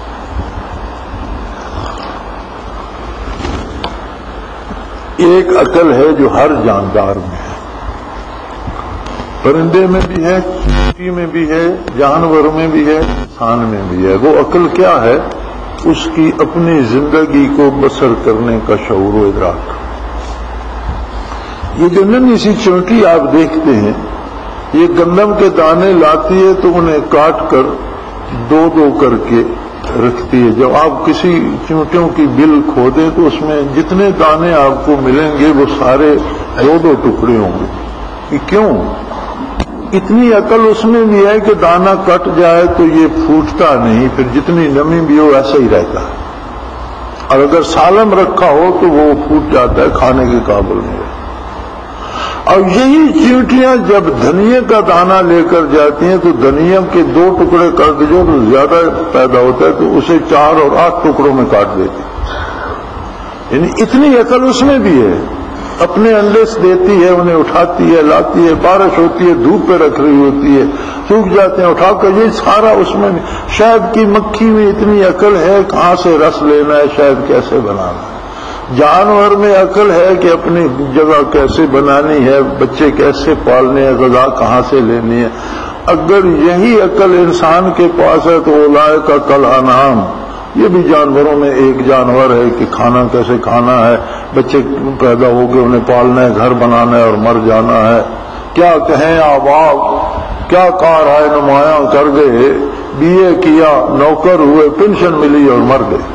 ایک عقل ہے جو ہر جاندار میں ہے، پرندے میں بھی ہے، چیونٹی میں بھی ہے، جانور میں بھی ہے، انسان میں بھی ہے. وہ عقل کیا ہے؟ اس کی اپنی زندگی کو بسر کرنے کا شعور و ادراک. یہ جو ننھی سی چونٹی آپ دیکھتے ہیں، یہ گندم کے دانے لاتی ہے تو انہیں کاٹ کر دو دو کر کے رکھتی ہے. جب آپ کسی چونٹیوں کی بل کھودیں تو اس میں جتنے دانے آپ کو ملیں گے وہ سارے دو دو ٹکڑے ہوں گے. یہ کیوں؟ اتنی عقل اس میں بھی ہے کہ دانہ کٹ جائے تو یہ پھوٹتا نہیں، پھر جتنی نمی بھی ہو ایسا ہی رہتا ہے، اور اگر سالم رکھا ہو تو وہ پھوٹ جاتا ہے، کھانے کے قابل نہیں ہے. اور یہی چیونٹیاں جب دھنیے کا دانہ لے کر جاتی ہیں تو دھنیا کے دو ٹکڑے کر دیجو تو زیادہ پیدا ہوتا ہے تو اسے 4 اور 8 ٹکڑوں میں کاٹ دیتی. یعنی اتنی عقل اس میں بھی ہے. اپنے انڈے سے دیتی ہے، انہیں اٹھاتی ہے، لاتی ہے، بارش ہوتی ہے دھوپ پہ رکھ رہی ہوتی ہے، سوکھ جاتے ہیں اٹھا کر، یہ سارا اس میں. شہد کی مکھی میں اتنی عقل ہے کہاں سے رس لینا ہے، شہد کیسے بنانا ہے. جانور میں عقل ہے کہ اپنی جگہ کیسے بنانی ہے، بچے کیسے پالنے ہیں، غذا کہاں سے لینی ہے. اگر یہی عقل انسان کے پاس ہے تو اولئک کالانعام، یہ بھی جانوروں میں ایک جانور ہے کہ کھانا کیسے کھانا ہے، بچے پیدا ہو گئے انہیں پالنا ہے، گھر بنانا ہے اور مر جانا ہے. کیا کہیں احباب، کیا کارہائے نمایاں کر گئے، BA کیا، نوکر ہوئے، پینشن ملی اور مر گئے.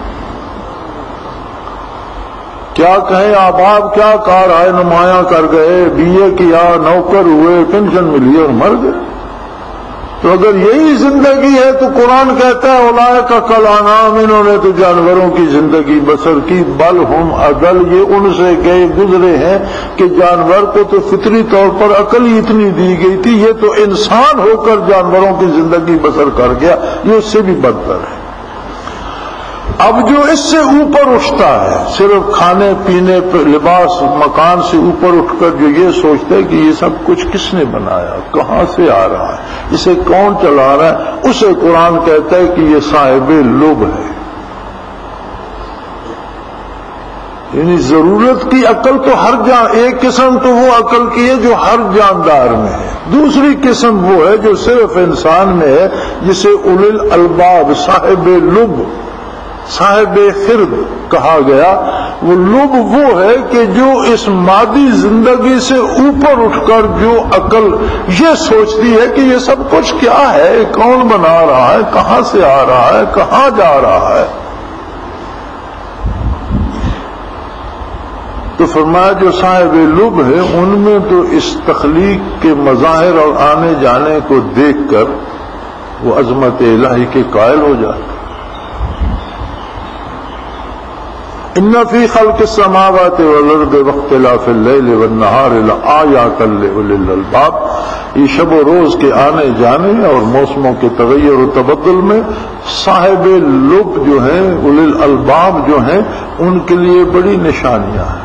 کیا کہیں احباب، کیا کارہائے نمایاں کر گئے، BA کیا، نوکر ہوئے، پینشن ملی اور مر گئے. تو اگر یہی زندگی ہے تو قرآن کہتا ہے اولئک کالانعام، انہوں نے تو جانوروں کی زندگی بسر کی، بل ہم اضل، یہ ان سے گئے گزرے ہیں کہ جانور کو تو فطری طور پر عقل ہی اتنی دی گئی تھی، یہ تو انسان ہو کر جانوروں کی زندگی بسر کر گیا، یہ اس سے بھی بدتر ہے. اب جو اس سے اوپر اٹھتا ہے، صرف کھانے پینے لباس مکان سے اوپر اٹھ کر جو یہ سوچتا ہے کہ یہ سب کچھ کس نے بنایا، کہاں سے آ رہا ہے، اسے کون چلا رہا ہے، اسے قرآن کہتا ہے کہ یہ صاحب لب ہے. یعنی ضرورت کی عقل تو ہر ایک قسم تو وہ عقل کی ہے جو ہر جاندار میں ہے، دوسری قسم وہ ہے جو صرف انسان میں ہے، جسے اولی الالباب، صاحب لب، صاحب خرد کہا گیا. وہ لب وہ ہے کہ جو اس مادی زندگی سے اوپر اٹھ کر جو عقل یہ سوچتی ہے کہ یہ سب کچھ کیا ہے، کون بنا رہا ہے، کہاں سے آ رہا ہے، کہاں جا رہا ہے. تو فرمایا جو صاحب لب ہے ان میں تو اس تخلیق کے مظاہر اور آنے جانے کو دیکھ کر وہ عظمت الہی کے قائل ہو جاتے. ان فی خلق السماوات والارض واختلاف اللیل والنہار لآیات لأولی الالباب، یہ شب و روز کے آنے جانے اور موسموں کے تغیر و تبدل میں صاحب لب جو ہیں، اولی الالباب جو ہیں، ان کے لیے بڑی نشانیاں ہیں.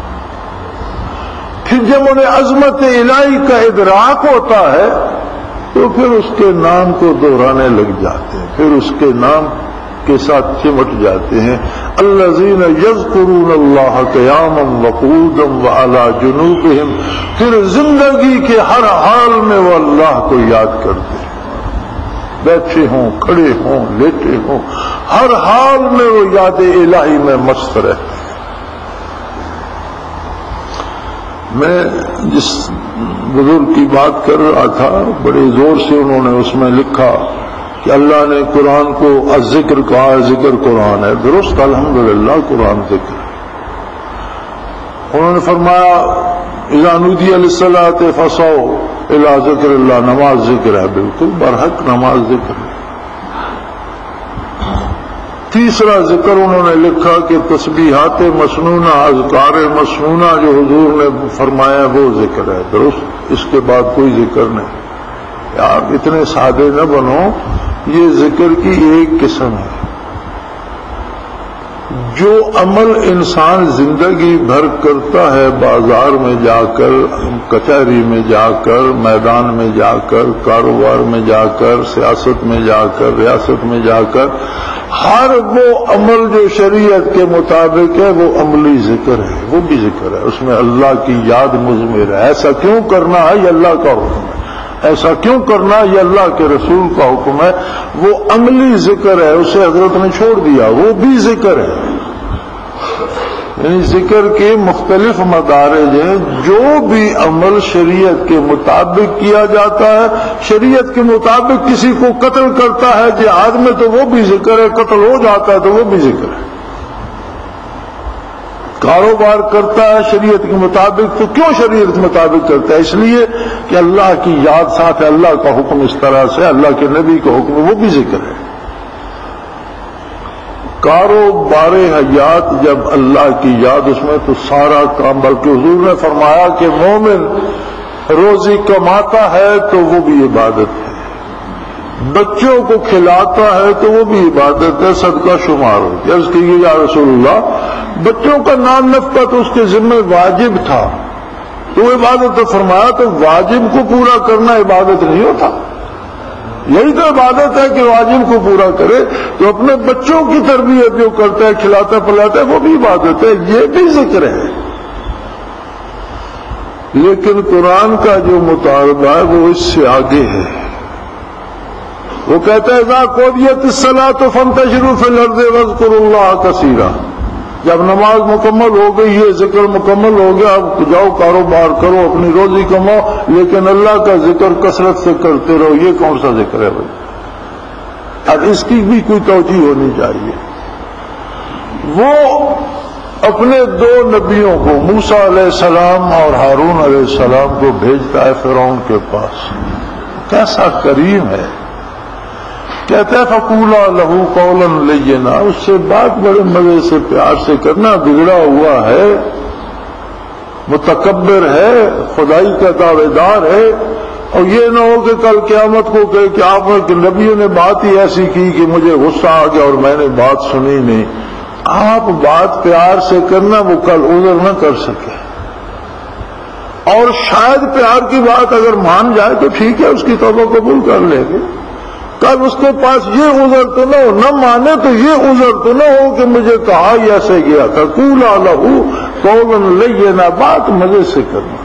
پھر جب انہیں عظمت الہی کا ادراک ہوتا ہے تو پھر اس کے نام کو دہرانے لگ جاتے ہیں، پھر اس کے نام کے ساتھ چمٹ جاتے ہیں. الذین یذکرون اللہ قیاما وقعودا وعلی جنوبہم، پھر زندگی کے ہر حال میں وہ اللہ کو یاد کرتے ہیں، بیٹھے ہوں، کھڑے ہوں، لیٹے ہوں، ہر حال میں وہ یاد الہی میں مست رہتے ہیں. میں جس بزرگ کی بات کر رہا تھا بڑے زور سے انہوں نے اس میں لکھا کہ اللہ نے قرآن کو الذکر کہا ہے، ذکر قرآن ہے، درست، الحمدللہ قرآن ذکر ہے. انہوں نے فرمایا اذا نودی للصلاۃ فصعوا الی ذکر اللہ، نماز ذکر ہے، بالکل برحق نماز ذکر ہے. تیسرا ذکر انہوں نے لکھا کہ تسبیحات مسنونہ، اذکار مسنونہ جو حضور نے فرمایا وہ ذکر ہے، درست، اس کے بعد کوئی ذکر نہیں. آپ اتنے سادے نہ بنو، یہ ذکر کی ایک قسم ہے. جو عمل انسان زندگی بھر کرتا ہے، بازار میں جا کر، کچہری میں جا کر، میدان میں جا کر، کاروبار میں جا کر، سیاست میں جا کر، ریاست میں جا کر، ہر وہ عمل جو شریعت کے مطابق ہے وہ عملی ذکر ہے، وہ بھی ذکر ہے، اس میں اللہ کی یاد مضمر ہے. ایسا کیوں کرنا ہے، یہ اللہ کا حکم ہے، ایسا کیوں کرنا یہ اللہ کے رسول کا حکم ہے، وہ عملی ذکر ہے، اسے حضرت نے چھوڑ دیا، وہ بھی ذکر ہے. یعنی ذکر کے مختلف مدارج ہیں. جو بھی عمل شریعت کے مطابق کیا جاتا ہے، شریعت کے مطابق کسی کو قتل کرتا ہے جہاد میں تو وہ بھی ذکر ہے، قتل ہو جاتا ہے تو وہ بھی ذکر ہے. کاروبار کرتا ہے شریعت کے مطابق تو کیوں شریعت کے مطابق کرتا ہے؟ اس لیے کہ اللہ کی یاد ساتھ ہے، اللہ کا حکم اس طرح سے، اللہ کے نبی کا حکم، وہ بھی ذکر ہے. کاروبار حیات جب اللہ کی یاد اس میں تو سارا کام، بلکہ حضور نے فرمایا کہ مومن روزی کماتا ہے تو وہ بھی عبادت ہے، بچوں کو کھلاتا ہے تو وہ بھی عبادت ہے، صدقہ شمار ہو. عرض کیجیے یا رسول اللہ، بچوں کا نان نفقہ تو اس کے ذمہ واجب تھا تو وہ عبادت تو فرمایا، تو واجب کو پورا کرنا عبادت نہیں ہوتا؟ یہی تو عبادت ہے کہ واجب کو پورا کرے. تو اپنے بچوں کی تربیت جو کرتا ہے، کھلاتا پلاتا ہے، وہ بھی عبادت ہے، یہ بھی ذکر ہے. لیکن قرآن کا جو مطالبہ ہے وہ اس سے آگے ہے. وہ کہتا ہے اذا قضیت الصلاۃ فانتشروا فی الارض واذکروا اللہ کثیرا. جب نماز مکمل ہو گئی، یہ ذکر مکمل ہو گیا، اب جاؤ کاروبار کرو، اپنی روزی کماؤ، لیکن اللہ کا ذکر کثرت سے کرتے رہو. یہ کون سا ذکر ہے بھائی؟ اب اس کی بھی کوئی توجہ ہونی چاہیے. وہ اپنے دو نبیوں کو، موسیٰ علیہ السلام اور ہارون علیہ السلام کو بھیجتا ہے فرعون کے پاس. کیسا کریم ہے. کہتا ہے فقولا لہو قولا لینا، اس سے بات بڑے مزے سے پیار سے کرنا. بگڑا ہوا ہے، متکبر ہے، خدائی کا دعوے دار ہے، اور یہ نہ ہو کہ کل قیامت کو کہے کہ آپ نبیوں نے بات ہی ایسی کی کہ مجھے غصہ آ گیا اور میں نے بات سنی نہیں. آپ بات پیار سے کرنا، وہ کل عذر نہ کر سکے. اور شاید پیار کی بات اگر مان جائے تو ٹھیک ہے، اس کی توبہ قبول کر لے گے. کل اس کے پاس یہ عذر تو نہ ہو، نہ مانے تو یہ عذر تو نہ ہو کہ مجھے کہا ہی ایسے گیا تھا. قولا لہو قولا لینا، بات مزے سے کرنا.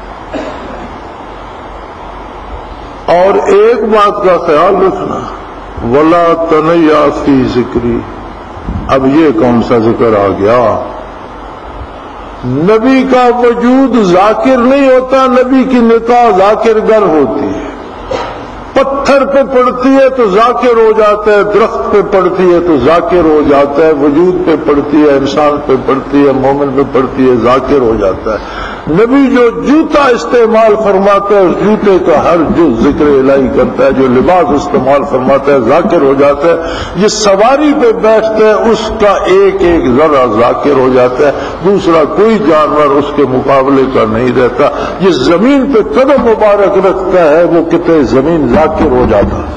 اور ایک بات کا خیال رکھنا، ولا تنیا فی ذکری. اب یہ کون سا ذکر آ گیا؟ نبی کا وجود ذاکر نہیں ہوتا، نبی کی نکاح ذاکر گر ہوتی ہے. پتھر پہ پڑتی ہے تو ذاکر ہو جاتا ہے، درخت پہ پڑتی ہے تو ذاکر ہو جاتا ہے، وجود پہ پڑتی ہے، انسان پہ پڑتی ہے، مومن پہ پڑتی ہے، ذاکر ہو جاتا ہے. نبی جو جوتا استعمال فرماتا ہے، اس جوتے کا ہر جو ذکر الہی کرتا ہے، جو لباس استعمال فرماتا ہے ذاکر ہو جاتا ہے. جس سواری پہ بیٹھتا ہے اس کا ایک ایک ذرہ ذاکر ہو جاتا ہے، دوسرا کوئی جانور اس کے مقابلے کا نہیں رہتا. جس زمین پہ قدم مبارک رکھتا ہے وہ کتنے زمین ذاکر ہو جاتا ہے.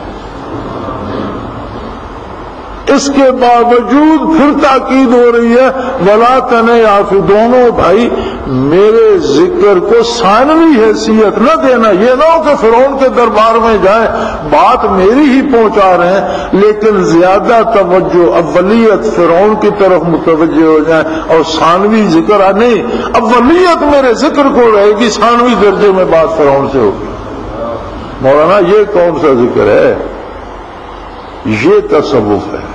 اس کے باوجود پھر تاکید ہو رہی ہے ولا تنیا فی، دونوں بھائی میرے ذکر کو ثانوی حیثیت نہ دینا. یہ نہ ہو کہ فرعون کے دربار میں جائیں، بات میری ہی پہنچا رہے ہیں، لیکن زیادہ توجہ اولیت فرعون کی طرف متوجہ ہو جائیں اور ثانوی ذکر نہیں. اولیت میرے ذکر کو رہے گی، ثانوی درجے میں بات فرعون سے ہوگی. مولانا یہ کون سا ذکر ہے؟ یہ تصوف ہے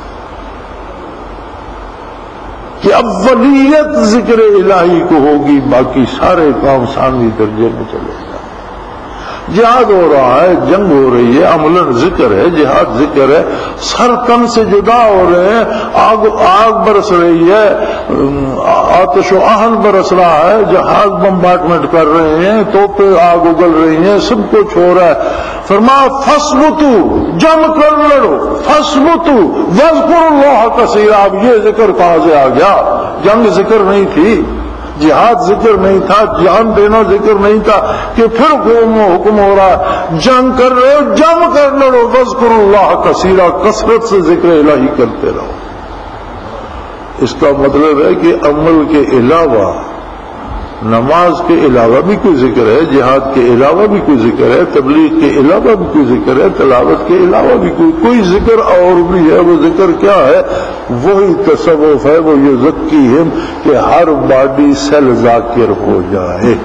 کہ اولیت ذکر الہی کو ہوگی، باقی سارے کام ثانوی درجے میں چلے جائیں. جہاد ہو رہا ہے، جنگ ہو رہی ہے، عملاً ذکر ہے، جہاد ذکر ہے. سر تن سے جدا ہو رہے ہیں، آگ برس رہی ہے، آتش و آہن برس رہا ہے، جہاز بمبارڈمنٹ کر رہے ہیں، توپیں آگ اگل رہی ہیں، سب کچھ ہو رہا ہے. فرمایا فثبتو، جم کر لڑو، فثبتو واذکروا اللہ کثیرا. اب یہ ذکر کہاں سے آ گیا؟ جنگ ذکر نہیں تھی، جہاد ذکر نہیں تھا، جان دینا ذکر نہیں تھا، کہ پھر حکم ہو رہا ہے جنگ کر رہے ہو، جم کر لڑو، واذکروا اللہ کثیرا، کثرت سے ذکر الہی کرتے رہو. اس کا مطلب ہے کہ عمل کے علاوہ، نماز کے علاوہ بھی کوئی ذکر ہے، جہاد کے علاوہ بھی کوئی ذکر ہے، تبلیغ کے علاوہ بھی کوئی ذکر ہے، تلاوت کے علاوہ بھی کوئی ذکر اور بھی ہے. وہ ذکر کیا ہے؟ وہی تصوف ہے، وہ یہ ذکیہم کہ ہر باڈی سیل ذاکر ہو جائے.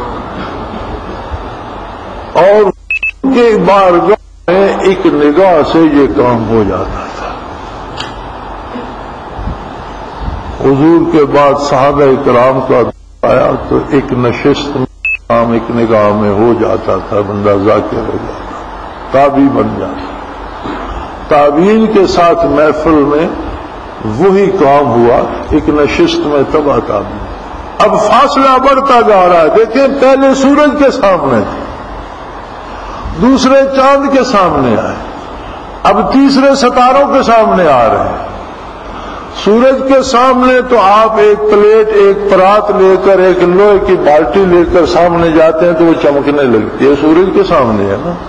اور ان کے بارگاہ میں ایک نگاہ سے یہ کام ہو جاتا تھا. حضور کے بعد صحابہ کرام کا آیا تو ایک نشست میں ایک نگاہ میں ہو جاتا تھا، بندہ ذاکر ہو جاتا، تابعی بن جاتا۔ تابعین کے ساتھ محفل میں وہی کام ہوا، ایک نشست میں تباہ تابعین۔ اب فاصلہ بڑھتا جا رہا ہے، دیکھیں پہلے سورج کے سامنے تھے، دوسرے چاند کے سامنے آئے، اب تیسرے ستاروں کے سامنے آ رہے ہیں۔ سورج کے سامنے تو آپ ایک پلیٹ، ایک پرات لے کر، ایک لوہے کی بالٹی لے کر سامنے جاتے ہیں تو وہ چمکنے لگتی ہے، سورج کے سامنے ہے نا۔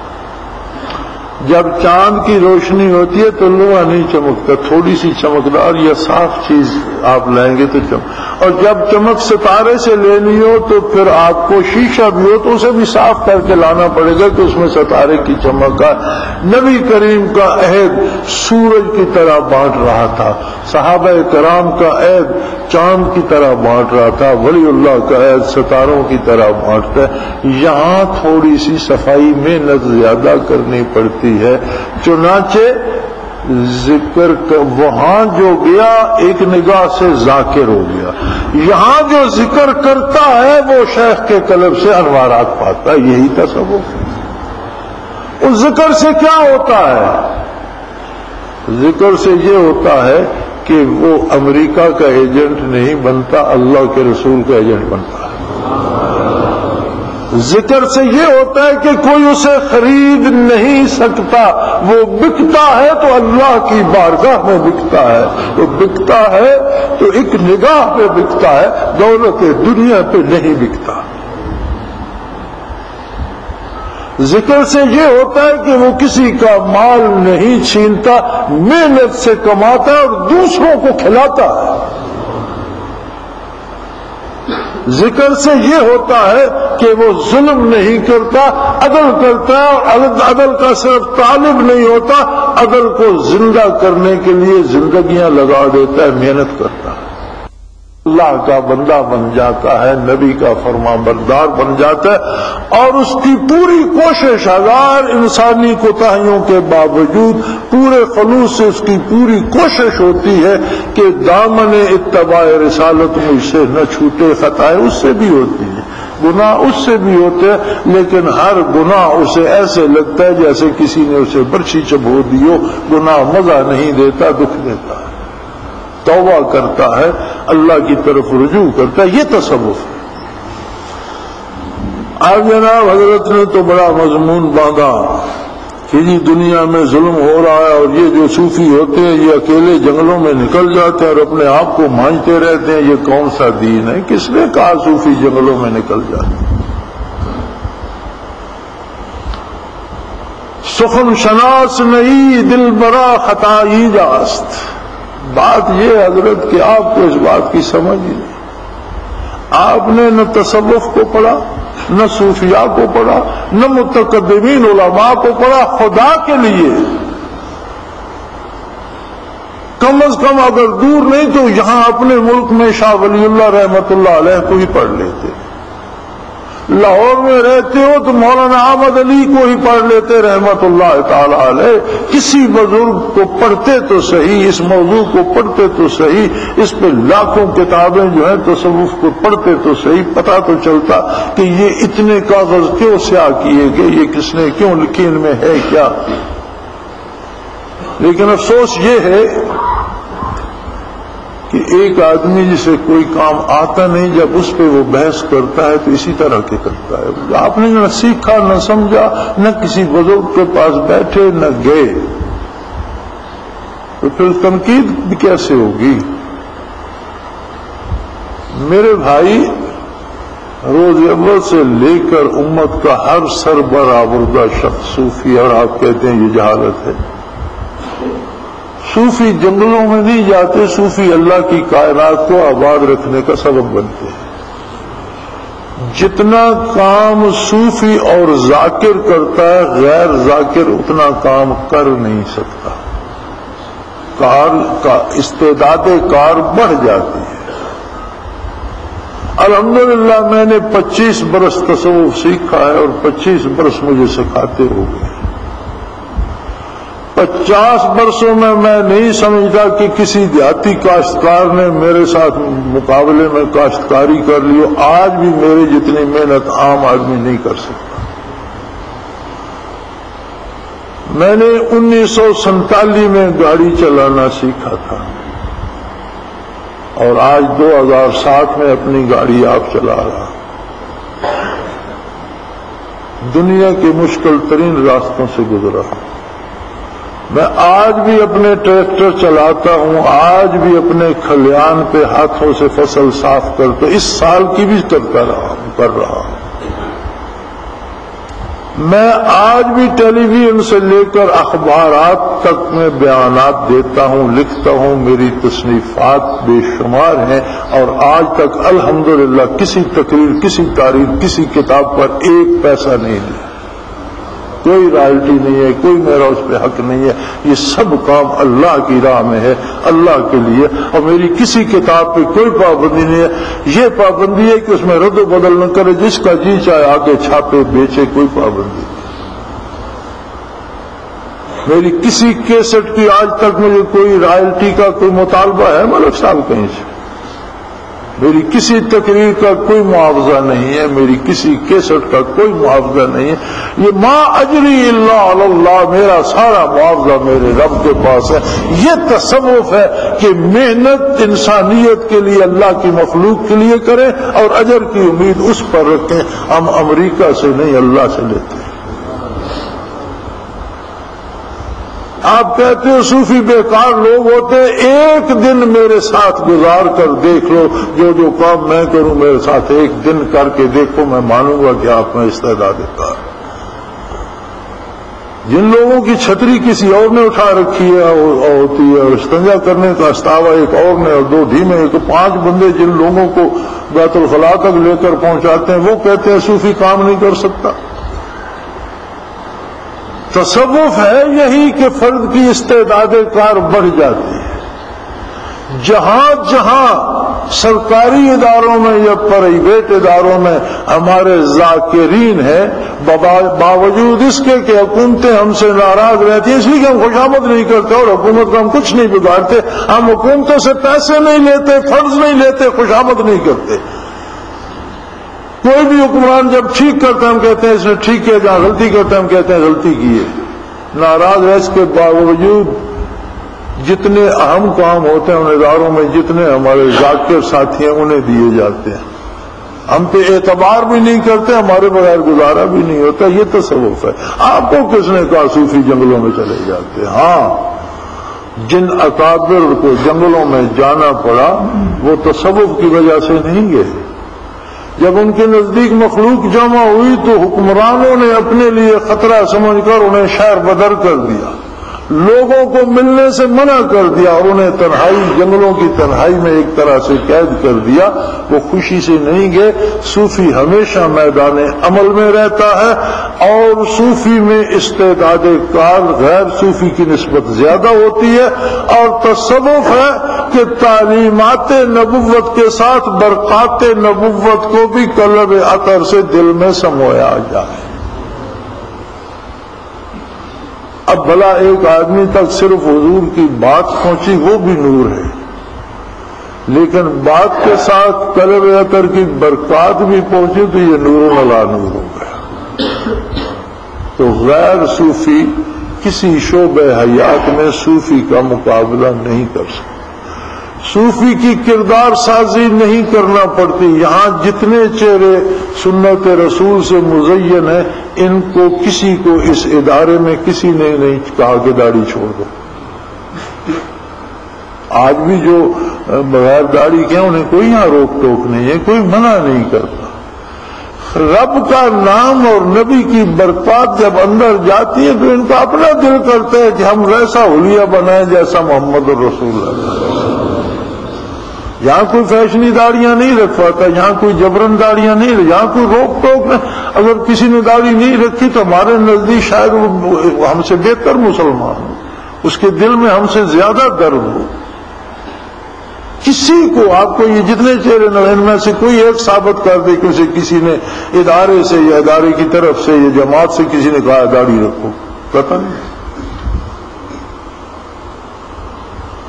جب چاند کی روشنی ہوتی ہے تو لوہا نہیں چمکتا، تھوڑی سی چمکدار یا صاف چیز آپ لائیں گے تو چمک، اور جب چمک ستارے سے لینی ہو تو پھر آپ کو شیشہ بھی ہو تو اسے بھی صاف کر کے لانا پڑے گا کہ اس میں ستارے کی چمک کا۔ نبی کریم کا عہد سورج کی طرح بانٹ رہا تھا، صحابہ کرام کا عہد چاند کی طرح بانٹ رہا تھا، ولی اللہ کا عہد ستاروں کی طرح بانٹتا ہے۔ یہاں تھوڑی سی صفائی محنت زیادہ کرنی پڑتی ہے، چنانچہ ذکر وہاں جو گیا ایک نگاہ سے ذاکر ہو گیا، یہاں جو ذکر کرتا ہے وہ شیخ کے قلب سے انوارات پاتا ہے، یہی تصوف ہے۔ اس ذکر سے کیا ہوتا ہے؟ ذکر سے یہ ہوتا ہے کہ وہ امریکہ کا ایجنٹ نہیں بنتا، اللہ کے رسول کا ایجنٹ بنتا ہے۔ ذکر سے یہ ہوتا ہے کہ کوئی اسے خرید نہیں سکتا، وہ بکتا ہے تو اللہ کی بارگاہ میں بکتا ہے، وہ بکتا ہے تو ایک نگاہ پہ بکتا ہے، دولت دنیا پہ نہیں بکتا۔ ذکر سے یہ ہوتا ہے کہ وہ کسی کا مال نہیں چھینتا، محنت سے کماتا ہے اور دوسروں کو کھلاتا ہے۔ ذکر سے یہ ہوتا ہے کہ وہ ظلم نہیں کرتا، عدل کرتا ہے، اور عدل کا صرف طالب نہیں ہوتا، عدل کو زندہ کرنے کے لیے زندگیاں لگا دیتا ہے، محنت کرتا ہے، اللہ کا بندہ بن جاتا ہے، نبی کا فرما بردار بن جاتا ہے، اور اس کی پوری کوشش ہزار انسانی کوتاہیوں کے باوجود پورے خلوص سے اس کی پوری کوشش ہوتی ہے کہ دامن اتباع رسالت مجھ سے نہ چھوٹے، خطائیں اس سے بھی ہوتی ہیں، گناہ اس سے بھی ہوتے ہیں، لیکن ہر گناہ اسے ایسے لگتا ہے جیسے کسی نے اسے برچھی چبھو دی ہو، گناہ مزہ نہیں دیتا، دکھ دیتا ہے، توبہ کرتا ہے، اللہ کی طرف رجوع کرتا ہے، یہ تصوف ہے۔ آج جناب حضرت نے تو بڑا مضمون باندھا کہ جی دنیا میں ظلم ہو رہا ہے، اور یہ جو صوفی ہوتے ہیں یہ اکیلے جنگلوں میں نکل جاتے ہیں اور اپنے آپ کو مانجتے رہتے ہیں، یہ کون سا دین ہے؟ کس نے کہا صوفی جنگلوں میں نکل جاتے ہیں؟ سخن شناس نہیں دل برا خطائی جاست۔ بات یہ حضرت کہ آپ کو اس بات کی سمجھ ہی نہیں، آپ نے نہ تصوف کو پڑھا، نہ صوفیاء کو پڑھا، نہ متقدمین علماء کو پڑھا۔ خدا کے لیے کم از کم اگر دور نہیں تو یہاں اپنے ملک میں شاہ ولی اللہ رحمت اللہ علیہ کو ہی پڑھ لیتے، لاہور میں رہتے ہو تو مولانا احمد علی کو ہی پڑھ لیتے رحمت اللہ تعالی علیہ، کسی بزرگ کو پڑھتے تو صحیح، اس موضوع کو پڑھتے تو صحیح، اس پہ لاکھوں کتابیں جو ہیں تصوف کو پڑھتے تو صحیح، پتہ تو چلتا کہ یہ اتنے کاغذ کیوں سیاہ کیے گئے، یہ کس نے کیوں لکھی، ان میں ہے کیا۔ لیکن افسوس یہ ہے کہ ایک آدمی جسے کوئی کام آتا نہیں، جب اس پہ وہ بحث کرتا ہے تو اسی طرح کے کرتا ہے۔ آپ نے نہ سیکھا، نہ سمجھا، نہ کسی بزرگ کے پاس بیٹھے، نہ گئے، تو پھر تنقید بھی کیسے ہوگی؟ میرے بھائی، روز اول سے لے کر امت کا ہر سربراہ شخص صوفی، اور آپ کہتے ہیں یہ جہالت ہے۔ صوفی جنگلوں میں نہیں جاتے، صوفی اللہ کی کائنات کو آباد رکھنے کا سبب بنتے ہیں۔ جتنا کام صوفی اور ذاکر کرتا ہے، غیر ذاکر اتنا کام کر نہیں سکتا، کار کا استعداد کار بڑھ جاتی ہے۔ الحمدللہ میں نے 25 برس تصوف سیکھا ہے اور 25 برس مجھے سکھاتے ہو گئے۔ 50 برسوں میں نہیں سمجھتا کہ کسی دیہاتی کاشتکار نے میرے ساتھ مقابلے میں کاشتکاری کر لی ہو. آج بھی میرے جتنی محنت عام آدمی نہیں کر سکتا. میں نے 1947 میں گاڑی چلانا سیکھا تھا اور آج 2007 میں اپنی گاڑی آپ چلا رہا. دنیا کے مشکل ترین راستوں سے گزرا. میں آج بھی اپنے ٹریکٹر چلاتا ہوں, آج بھی اپنے کھلیان پہ ہاتھوں سے فصل صاف کرتا, اس سال کی بھی کر رہا ہوں. میں آج بھی ٹیلی ویژن سے لے کر اخبارات تک میں بیانات دیتا ہوں, لکھتا ہوں. میری تصنیفات بے شمار ہیں اور آج تک الحمدللہ کسی تقریر, کسی تاریخ, کسی کتاب پر ایک پیسہ نہیں لیا. کوئی رائلٹی نہیں ہے, کوئی میرا اس پہ حق نہیں ہے. یہ سب کام اللہ کی راہ میں ہے, اللہ کے لیے. اور میری کسی کتاب پہ کوئی پابندی نہیں ہے. یہ پابندی ہے کہ اس میں رد و بدل نہ کرے, جس کا جی چاہے آگے چھاپے بیچے, کوئی پابندی نہیں. میری کسی کیسٹ کی آج تک مجھے کوئی رائلٹی کا کوئی مطالبہ ہے ملک صاحب کہیں سے. میری کسی تقریر کا کوئی معاوضہ نہیں ہے, میری کسی کیسٹ کا کوئی معاوضہ نہیں ہے. یہ ما اجری الا علی اللہ, میرا سارا معاوضہ میرے رب کے پاس ہے. یہ تصوف ہے کہ محنت انسانیت کے لیے, اللہ کی مخلوق کے لیے کریں اور اجر کی امید اس پر رکھیں. ہم امریکہ سے نہیں اللہ سے لیتے ہیں. آپ کہتے ہو صوفی بیکار لوگ ہوتے, ایک دن میرے ساتھ گزار کر دیکھ لو, جو کام میں کروں میرے ساتھ ایک دن کر کے دیکھو, میں مانوں گا کہ آپ میں استعداد کار. جن لوگوں کی چھتری کسی اور نے اٹھا رکھی ہے ہوتی ہے, اور استنجا کرنے کا استاوا ایک اور نے, اور 2 دھیمے, 5 بندے جن لوگوں کو بیت الخلاء تک لے کر پہنچاتے ہیں, وہ کہتے ہیں صوفی کام نہیں کر سکتا. تصوف ہے یہی کہ فرد کی استعداد کار بڑھ جاتی ہے. جہاں جہاں سرکاری اداروں میں یا پرائیویٹ اداروں میں ہمارے ذاکرین ہیں, باوجود اس کے کہ حکومتیں ہم سے ناراض رہتی ہیں, اس لیے کہ ہم خوشامد نہیں کرتے اور حکومت کا ہم کچھ نہیں بگاڑتے. ہم حکومتوں سے پیسے نہیں لیتے, فرض نہیں لیتے, خوشامد نہیں کرتے. کوئی بھی حکمران جب ٹھیک کرتا ہے ہم کہتے ہیں اس نے ٹھیک کیا, جہاں غلطی کرتا ہے ہم کہتے ہیں غلطی کی ہے. ناراض ہے, اس کے باوجود جتنے اہم کام ہوتے ہیں ان اداروں میں, جتنے ہمارے ذاکر ساتھی ہیں انہیں دیے جاتے ہیں. ہم پہ اعتبار بھی نہیں کرتے, ہمارے بغیر گزارا بھی نہیں ہوتا. یہ تصوف ہے. آپ کو کس نے کہا صوفی جنگلوں میں چلے جاتے ہیں؟ ہاں, جن اکابر کو جنگلوں میں جانا پڑا وہ تصوف کی وجہ سے نہیں گئے. جب ان کے نزدیک مخلوق جمع ہوئی تو حکمرانوں نے اپنے لیے خطرہ سمجھ کر انہیں شہر بدر کر دیا, لوگوں کو ملنے سے منع کر دیا اور انہیں تنہائی, جنگلوں کی تنہائی میں ایک طرح سے قید کر دیا. وہ خوشی سے نہیں گئے. صوفی ہمیشہ میدان عمل میں رہتا ہے اور صوفی میں استعداد کار غیر صوفی کی نسبت زیادہ ہوتی ہے. اور تصوف ہے کہ تعلیمات نبوت کے ساتھ برکات نبوت کو بھی قلب عطر سے دل میں سمویا جائے. اب بھلا ایک آدمی تک صرف حضور کی بات پہنچی, وہ بھی نور ہے, لیکن بات کے ساتھ قلب عطر کی برکات بھی پہنچی تو یہ نور علی نور ہو گیا. تو غیر صوفی کسی شعبہ حیات میں صوفی کا مقابلہ نہیں کر سکتا. صوفی کی کردار سازی نہیں کرنا پڑتی. یہاں جتنے چہرے سنت رسول سے مزین ہیں, ان کو کسی کو اس ادارے میں کسی نے نہیں کہا کہ داڑھی چھوڑ دو. آج بھی جو بغیر داڑھی کے انہیں کوئی یہاں روک ٹوک نہیں ہے, کوئی منع نہیں کرتا. رب کا نام اور نبی کی برکات جب اندر جاتی ہے تو ان کا اپنا دل کرتا ہے کہ ہم ویسا حلیہ بنائیں جیسا محمد الرسول اللہ. یہاں کوئی فیشنی داڑیاں نہیں رکھواتا, یہاں کوئی جبرن داڑیاں نہیں, یہاں کوئی روک ٹوک نہیں. اگر کسی نے داڑھی نہیں رکھی تو ہمارے نزدیک شاید وہ ہم سے بہتر مسلمان ہو, اس کے دل میں ہم سے زیادہ درد ہو. کسی کو آپ کو یہ جتنے چہرے نہ ان میں سے کوئی ایک ثابت کر دے کہ اسے کسی نے ادارے سے یا ادارے کی طرف سے یا جماعت سے کسی نے کہا داڑھی رکھو, پتہ نہیں.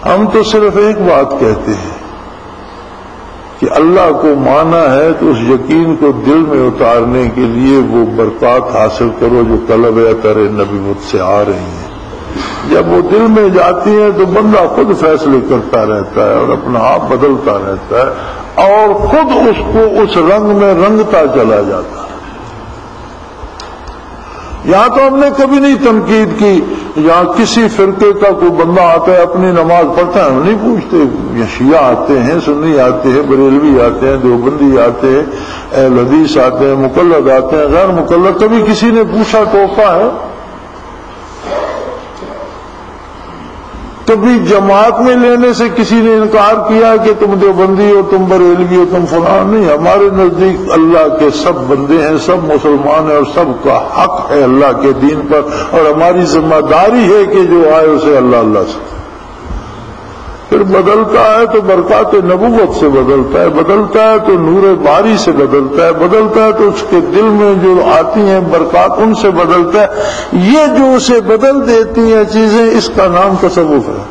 ہم تو صرف ایک بات کہتے ہیں کہ اللہ کو مانا ہے تو اس یقین کو دل میں اتارنے کے لیے وہ برکات حاصل کرو جو طلب اثر نبوت سے آ رہی ہیں۔ جب وہ دل میں جاتی ہیں تو بندہ خود فیصلے کرتا رہتا ہے اور اپنا آپ بدلتا رہتا ہے اور خود اس کو اس رنگ میں رنگتا چلا جاتا ہے۔ یہاں تو ہم نے کبھی نہیں تنقید کی، یہاں کسی فرقے کا کوئی بندہ آتا ہے اپنی نماز پڑھتا ہے، ہم نہیں پوچھتے، یہ شیعہ آتے ہیں، سنی آتے ہیں، بریلوی آتے ہیں، دیوبندی آتے ہیں، اہل حدیث آتے ہیں، مقلد آتے ہیں، غیر مقلد، کبھی کسی نے پوچھا ٹوکا ہے؟ کبھی جماعت میں لینے سے کسی نے انکار کیا کہ تم دیوبندی ہو، تم بریلوی ہو، تم فلان؟ نہیں، ہمارے نزدیک اللہ کے سب بندے ہیں، سب مسلمان ہیں اور سب کا حق ہے اللہ کے دین پر، اور ہماری ذمہ داری ہے کہ جو آئے اسے اللہ اللہ سے۔ پھر بدلتا ہے تو برکات نبوت سے بدلتا ہے، بدلتا ہے تو نور باری سے بدلتا ہے، بدلتا ہے تو اس کے دل میں جو آتی ہیں برکات ان سے بدلتا ہے۔ یہ جو اسے بدل دیتی ہیں چیزیں، اس کا نام تصوف ہے۔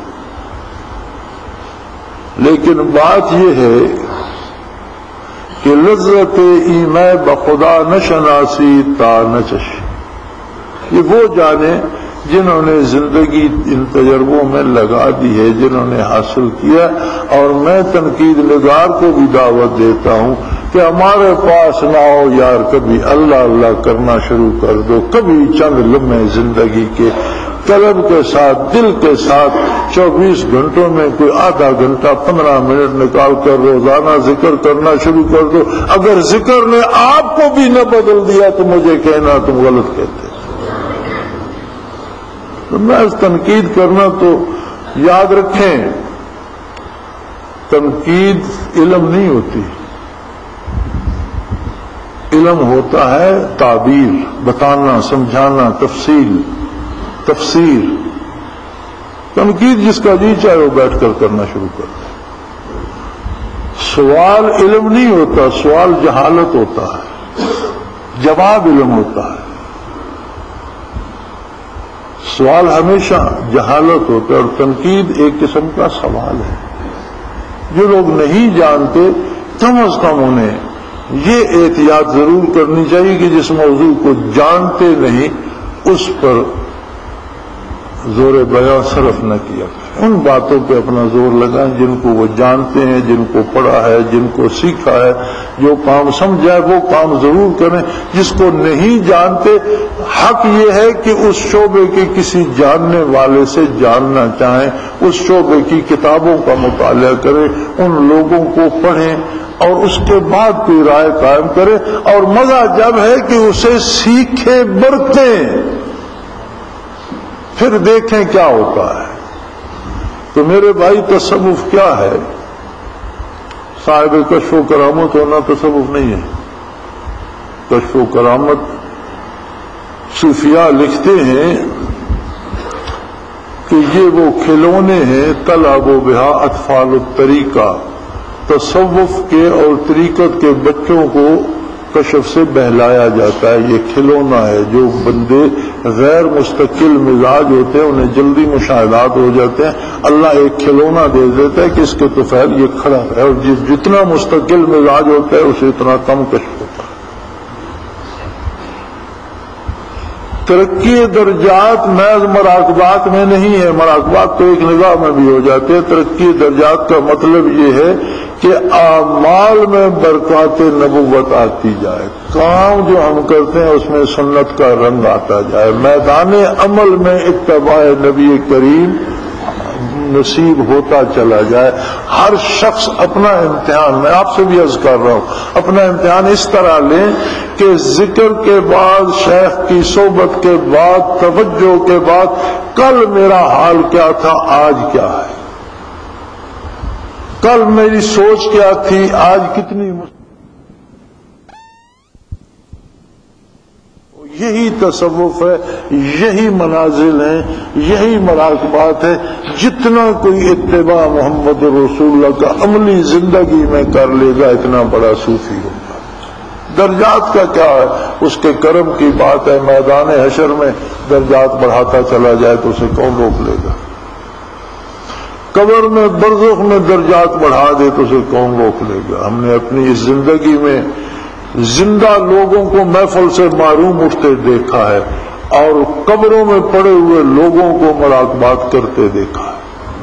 لیکن بات یہ ہے کہ لذت ایمے بخدا نشناسی تا نچش، یہ وہ جانے جنہوں نے زندگی ان تجربوں میں لگا دی ہے، جنہوں نے حاصل کیا۔ اور میں تنقید نگار کو بھی دعوت دیتا ہوں کہ ہمارے پاس نہ ہو یار، کبھی اللہ اللہ کرنا شروع کر دو، کبھی چند لمحے زندگی کے قلب کے ساتھ، دل کے ساتھ 24 گھنٹوں میں کوئی آدھا گھنٹہ 15 منٹ نکال کر روزانہ ذکر کرنا شروع کر دو۔ اگر ذکر نے آپ کو بھی نہ بدل دیا تو مجھے کہنا تم غلط کہتے۔ تو میں تنقید کرنا تو یاد رکھیں، تنقید علم نہیں ہوتی، علم ہوتا ہے تعبیر، بتانا، سمجھانا، تفسیر۔ تنقید جس کا جی چاہے وہ بیٹھ کر کرنا شروع کر دے۔ سوال علم نہیں ہوتا، سوال جہالت ہوتا ہے، جواب علم ہوتا ہے۔ سوال ہمیشہ جہالت ہوتا ہے اور تنقید ایک قسم کا سوال ہے۔ جو لوگ نہیں جانتے کم از کم انہیں یہ احتیاط ضرور کرنی چاہیے کہ جس موضوع کو جانتے نہیں اس پر زور بیان صرف نہ کیا کریں۔ ان باتوں پہ اپنا زور لگائیں جن کو وہ جانتے ہیں، جن کو پڑھا ہے، جن کو سیکھا ہے، جو کام سمجھا ہے وہ کام ضرور کریں۔ جس کو نہیں جانتے، حق یہ ہے کہ اس شعبے کے کسی جاننے والے سے جاننا چاہیں، اس شعبے کی کتابوں کا مطالعہ کریں، ان لوگوں کو پڑھیں اور اس کے بعد کوئی رائے قائم کریں۔ اور مزہ جب ہے کہ اسے سیکھیں، برتیں، پھر دیکھیں کیا ہوتا ہے۔ تو میرے بھائی تصوف کیا ہے؟ صاحب کشف و کرامت ہونا تصوف نہیں ہے۔ کشف و کرامت، صوفیاء لکھتے ہیں کہ یہ وہ کھلونے ہیں تلعب بہا اطفال الطریقہ، تصوف کے اور طریقت کے بچوں کو کشف سے بہلایا جاتا ہے۔ یہ کھلونا ہے، جو بندے غیر مستقل مزاج ہوتے ہیں انہیں جلدی مشاہدات ہو جاتے ہیں، اللہ ایک کھلونا دے دیتا ہے کہ اس کے طفیل یہ کھڑا ہے، اور جتنا مستقل مزاج ہوتا ہے اسے اتنا کم کشف ہوتا ہے۔ ترقی درجات محض مراقبات میں نہیں ہے، مراقبات تو ایک نگاہ میں بھی ہو جاتے ہیں۔ ترقی درجات کا مطلب یہ ہے کہ اعمال میں برکات نبوت آتی جائے، کام جو ہم کرتے ہیں اس میں سنت کا رنگ آتا جائے، میدان عمل میں اتباع نبی کریم نصیب ہوتا چلا جائے۔ ہر شخص اپنا امتحان، میں آپ سے بھی عرض کر رہا ہوں، اپنا امتحان اس طرح لیں کہ ذکر کے بعد، شیخ کی صحبت کے بعد، توجہ کے بعد، کل میرا حال کیا تھا، آج کیا ہے، کل میری سوچ کیا تھی، آج کتنی یہی تصوف ہے، یہی منازل ہیں، یہی مراقبات ہے۔ جتنا کوئی اتباع محمد رسول اللہ کا عملی زندگی میں کر لے گا اتنا بڑا صوفی ہوگا۔ درجات کا کیا ہے، اس کے کرم کی بات ہے، میدان حشر میں درجات بڑھاتا چلا جائے تو اسے کون روک لے گا۔ قبر میں برزخ میں درجات بڑھا دے تو اسے کون روک لے گا؟ ہم نے اپنی اس زندگی میں زندہ لوگوں کو محفل سے محروم اٹھتے دیکھا ہے اور قبروں میں پڑے ہوئے لوگوں کو مراقبات کرتے دیکھا ہے۔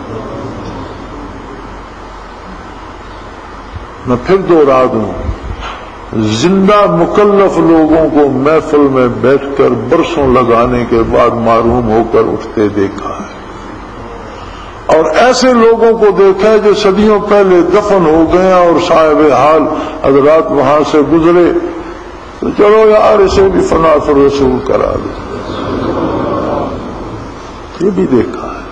میں پھر دوہرا دوں، زندہ مکلف لوگوں کو محفل میں بیٹھ کر برسوں لگانے کے بعد محروم ہو کر اٹھتے دیکھا ہے، اور ایسے لوگوں کو دیکھا ہے جو صدیوں پہلے دفن ہو گئے اور صاحب حال حضرات وہاں سے گزرے تو چلو یار اسے بھی فنا فی الرسول کرا دو، یہ بھی دیکھا ہے۔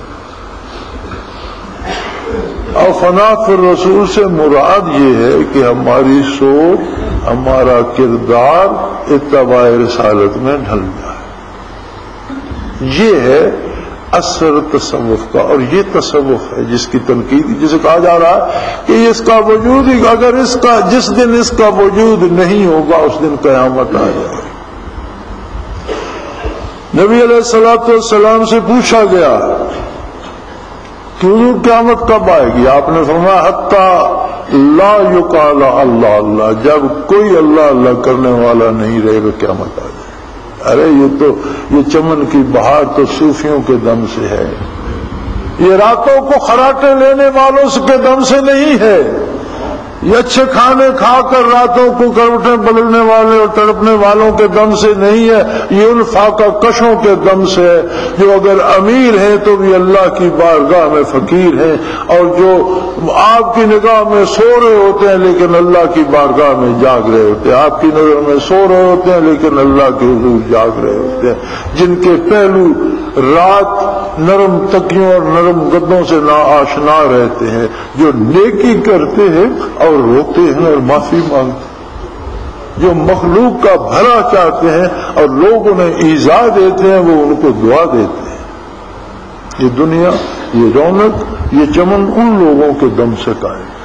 اور فنا فی الرسول سے مراد یہ ہے کہ ہماری سوچ، ہمارا کردار اتباع رسالت میں ڈھل جائے، یہ ہے اثر تصوف کا۔ اور یہ تصوف ہے جس کی تنقید، جسے کہا جا رہا ہے کہ اس کا وجود، اگر جس دن اس کا وجود نہیں ہوگا اس دن قیامت آ جائے۔ نبی علیہ الصلوۃ والسلام سے پوچھا گیا کہ حضور قیامت کب آئے گی؟ آپ نے فرمایا حتی لا یقال اللہ اللہ، جب کوئی اللہ اللہ کرنے والا نہیں رہے گا قیامت آ جائے۔ ارے یہ چمن کی بہار تو صوفیوں کے دم سے ہے، یہ راتوں کو خراٹے لینے والوں کے دم سے نہیں ہے، یہ اچھے کھانے کھا کر راتوں کو کروٹیں بدلنے والے اور تڑپنے والوں کے دم سے نہیں ہے، یہ ان فاقہ کشوں کے دم سے ہے جو اگر امیر ہیں تو بھی اللہ کی بارگاہ میں فقیر ہیں، اور جو آپ کی نگاہ میں سو رہے ہوتے ہیں لیکن اللہ کی بارگاہ میں جاگ رہے ہوتے ہیں، آپ کی نظر میں سو رہے ہوتے ہیں لیکن اللہ کے حضور جاگ رہے ہوتے ہیں، جن کے پہلو رات نرم تکیوں اور نرم گدوں سے نا آشنا رہتے ہیں، جو نیکی کرتے ہیں اور روتے ہیں اور معافی مانگتے ہیں، جو مخلوق کا بھلا چاہتے ہیں اور لوگ انہیں ایذا دیتے ہیں وہ ان کو دعا دیتے ہیں۔ یہ دنیا، یہ رونق، یہ چمن ان لوگوں کے دم سے قائم ہے۔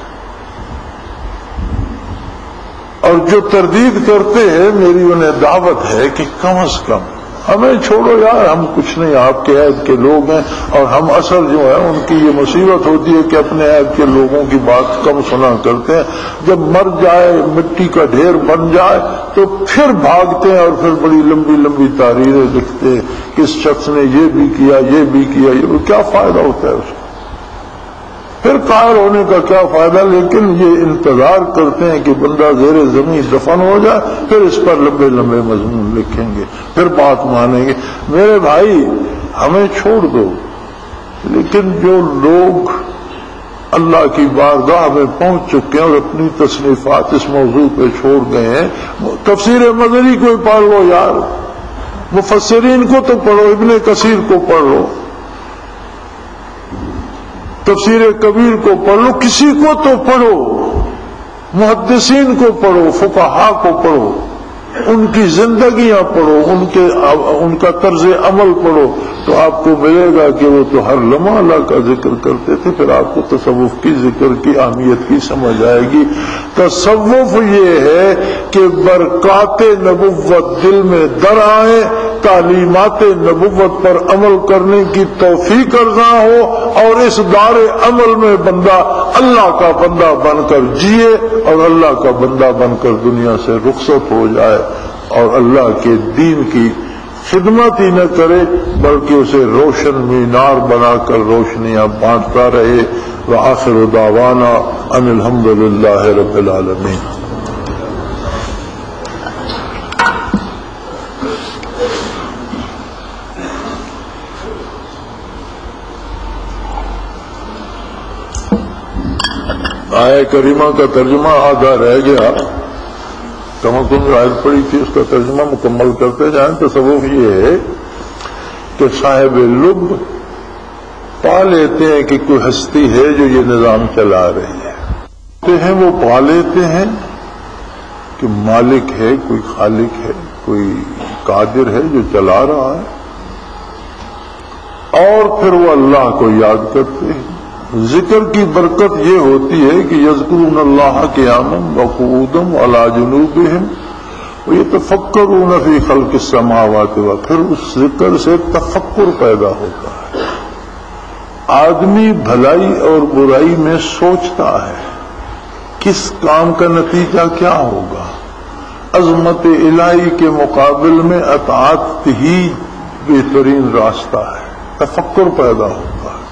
اور جو تردید کرتے ہیں، میری انہیں دعوت ہے کہ کم از کم ہمیں چھوڑو یار، ہم کچھ نہیں، آپ کے عہد کے لوگ ہیں، اور ہم اصل جو ہے ان کی یہ مصیبت ہوتی ہے کہ اپنے عہد کے لوگوں کی بات کم سنا کرتے ہیں، جب مر جائے مٹی کا ڈھیر بن جائے تو پھر بھاگتے ہیں اور پھر بڑی لمبی لمبی تحریریں لکھتے ہیں کہ اس شخص نے یہ بھی کیا، یہ بھی کیا، یہ کیا فائدہ ہوتا ہے اس کو؟ پھر قائل ہونے کا کیا فائدہ؟ لیکن یہ انتظار کرتے ہیں کہ بندہ زیر زمین دفن ہو جائے، پھر اس پر لمبے لمبے مضمون لکھیں گے، پھر بات مانیں گے۔ میرے بھائی ہمیں چھوڑ دو، لیکن جو لوگ اللہ کی بارگاہ میں پہنچ چکے ہیں اور اپنی تصنیفات اس موضوع پہ چھوڑ گئے ہیں، تفسیر مدنی کو پڑھ لو یار، مفسرین کو تو پڑھو، ابن کثیر کو پڑھ لو، تفسیر کبیر کو پڑھ لو، کسی کو تو پڑھو، محدثین کو پڑھو، فقہا کو پڑھو، ان کی زندگیاں پڑھو، ان کا طرز عمل پڑھو، تو آپ کو ملے گا کہ وہ تو ہر لمحہ اللہ کا ذکر کرتے تھے۔ پھر آپ کو تصوف کی ذکر کی اہمیت کی سمجھ آئے گی۔ تصوف یہ ہے کہ برکات نبوت دل میں در آئے، تعلیمات نبوت پر عمل کرنے کی توفیق عطا ہو، اور اس دار عمل میں بندہ اللہ کا بندہ بن کر جیے اور اللہ کا بندہ بن کر دنیا سے رخصت ہو جائے، اور اللہ کے دین کی خدمت ہی نہ کرے بلکہ اسے روشن مینار بنا کر روشنیاں بانٹتا رہے۔ وآخر دعوانا ان الحمد للہ رب العالمین۔ آیہ کریمہ کا ترجمہ آدھا رہ گیا، کم از کم آیت پڑی تھی، اس کا ترجمہ مکمل کرتے جائیں۔ تصوف یہ ہے کہ صاحب لب پا لیتے ہیں کہ کوئی ہستی ہے جو یہ نظام چلا رہی ہے، وہ پا لیتے ہیں کہ مالک ہے، کوئی خالق ہے، کوئی قادر ہے جو چلا رہا ہے، اور پھر وہ اللہ کو یاد کرتے ہیں۔ ذکر کی برکت یہ ہوتی ہے کہ یذکرون اللہ قیاما وقعودا وعلی جنوبہم ویتفکرون فی خلق السماوات، پھر اس ذکر سے تفکر پیدا ہوتا ہے، آدمی بھلائی اور برائی میں سوچتا ہے کس کام کا نتیجہ کیا ہوگا. عظمت الہی کے مقابل میں اطاعت ہی بہترین راستہ ہے. تفکر پیدا ہوتا ہے.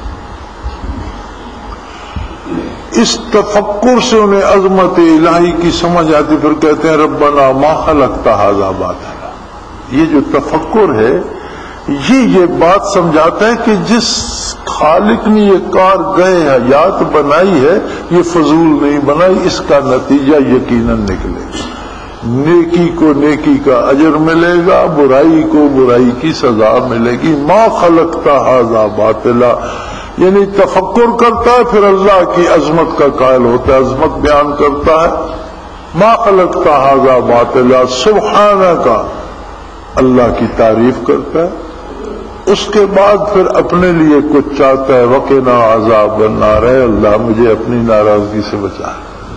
اس تفکر سے انہیں عظمت الہی کی سمجھ آتی. پھر کہتے ہیں ربنا ما خلقت ھذا باطلا. یہ جو تفکر ہے یہ بات سمجھاتا ہے کہ جس خالق نے یہ کار گئے حیات بنائی ہے یہ فضول نہیں بنائی. اس کا نتیجہ یقیناً نکلے گا. نیکی کو نیکی کا اجر ملے گا, برائی کو برائی کی سزا ملے گی. ما خلقت ھذا باطلا یعنی تفکر کرتا ہے پھر اللہ کی عظمت کا قائل ہوتا ہے. عظمت بیان کرتا ہے. ما خلقت ھذا باطلا سبحانک اللہ کی تعریف کرتا ہے. اس کے بعد پھر اپنے لیے کچھ چاہتا ہے. وقنا عذاب النار ہے اللہ مجھے اپنی ناراضگی سے بچا.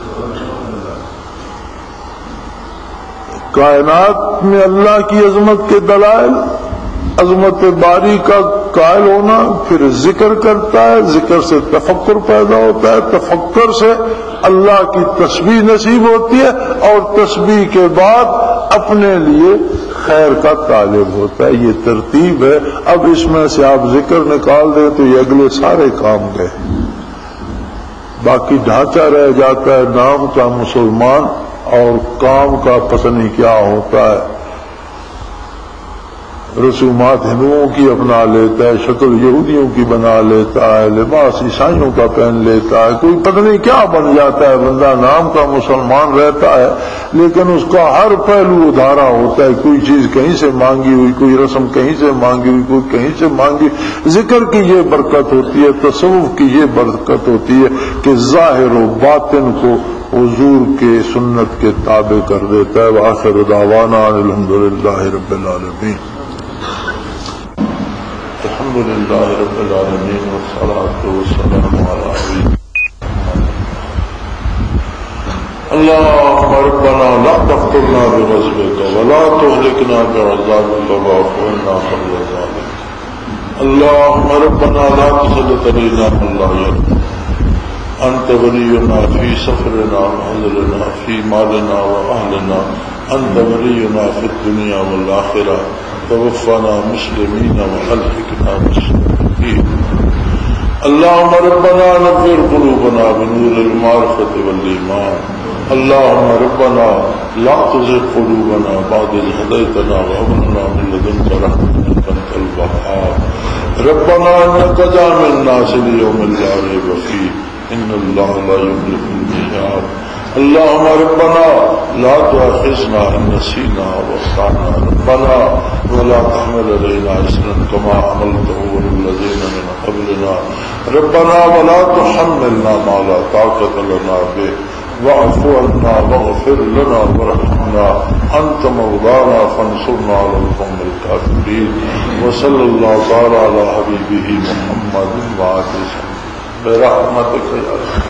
کائنات میں اللہ کی عظمت کے دلائل, عظمت باری کا قائل ہونا, پھر ذکر کرتا ہے. ذکر سے تفکر پیدا ہوتا ہے. تفکر سے اللہ کی تسبیح نصیب ہوتی ہے اور تسبیح کے بعد اپنے لیے خیر کا طالب ہوتا ہے. یہ ترتیب ہے. اب اس میں سے آپ ذکر نکال دیں تو یہ اگلے سارے کام گئے. باقی ڈھانچہ رہ جاتا ہے نام کا مسلمان اور کام کا پتہ نہیں کیا ہوتا ہے. رسومات ہندوؤں کی اپنا لیتا ہے, شکل یہودیوں کی بنا لیتا ہے, لباس عیسائیوں کا پہن لیتا ہے, کوئی پتہ نہیں کیا بن جاتا ہے. بندہ نام کا مسلمان رہتا ہے لیکن اس کا ہر پہلو ادھارا ہوتا ہے. کوئی چیز کہیں سے مانگی ہوئی, کوئی رسم کہیں سے مانگی ہوئی, کوئی کہیں سے مانگی. ذکر کی یہ برکت ہوتی ہے, تصوف کی یہ برکت ہوتی ہے کہ ظاہر و باطن کو حضور کے سنت کے تابع کر دیتا ہے. وآخر دعوانا الحمدللہ رب العالمین. الحمدللہ رب العالمین والصلاة والسلام علی حبیبہ. اللهم ربنا لا تفتنا بغضبك ولا تهلكنا بعذابك واعف عنا قبل ذلك. اللهم ربنا لا تسلط علينا من لا يرحمنا. أنت ولينا في سفرنا وحضرنا في مالنا وأهلنا. أنت ولينا في الدنيا والآخرة. توفنا مسلمين وألحقنا بالصالحين. اللهم ربنا نور قلوبنا بنور المعرفة والإيمان. اللهم ربنا لا تزغ قلوبنا بعد إذ هديتنا وهب لنا من لدنك رحمة إنك أنت الوهاب. ربنا إنك جامع الناس ليوم لا ريب فيه إن الله لا يخلف الميعاد. اللهم ربنا لا تؤاخذنا إن نسينا وأخطأنا. ربنا ولا تحمل علينا إصرا كما حملته على الذين من قبلنا. ربنا ولا تحملنا ما لا طاقة لنا به واعف عنا واغفر لنا وارحمنا. أنت مولانا فانصرنا على القوم الكافرين. وصلى الله تعالى على حبيبه محمد وعلى آله برحمتك يا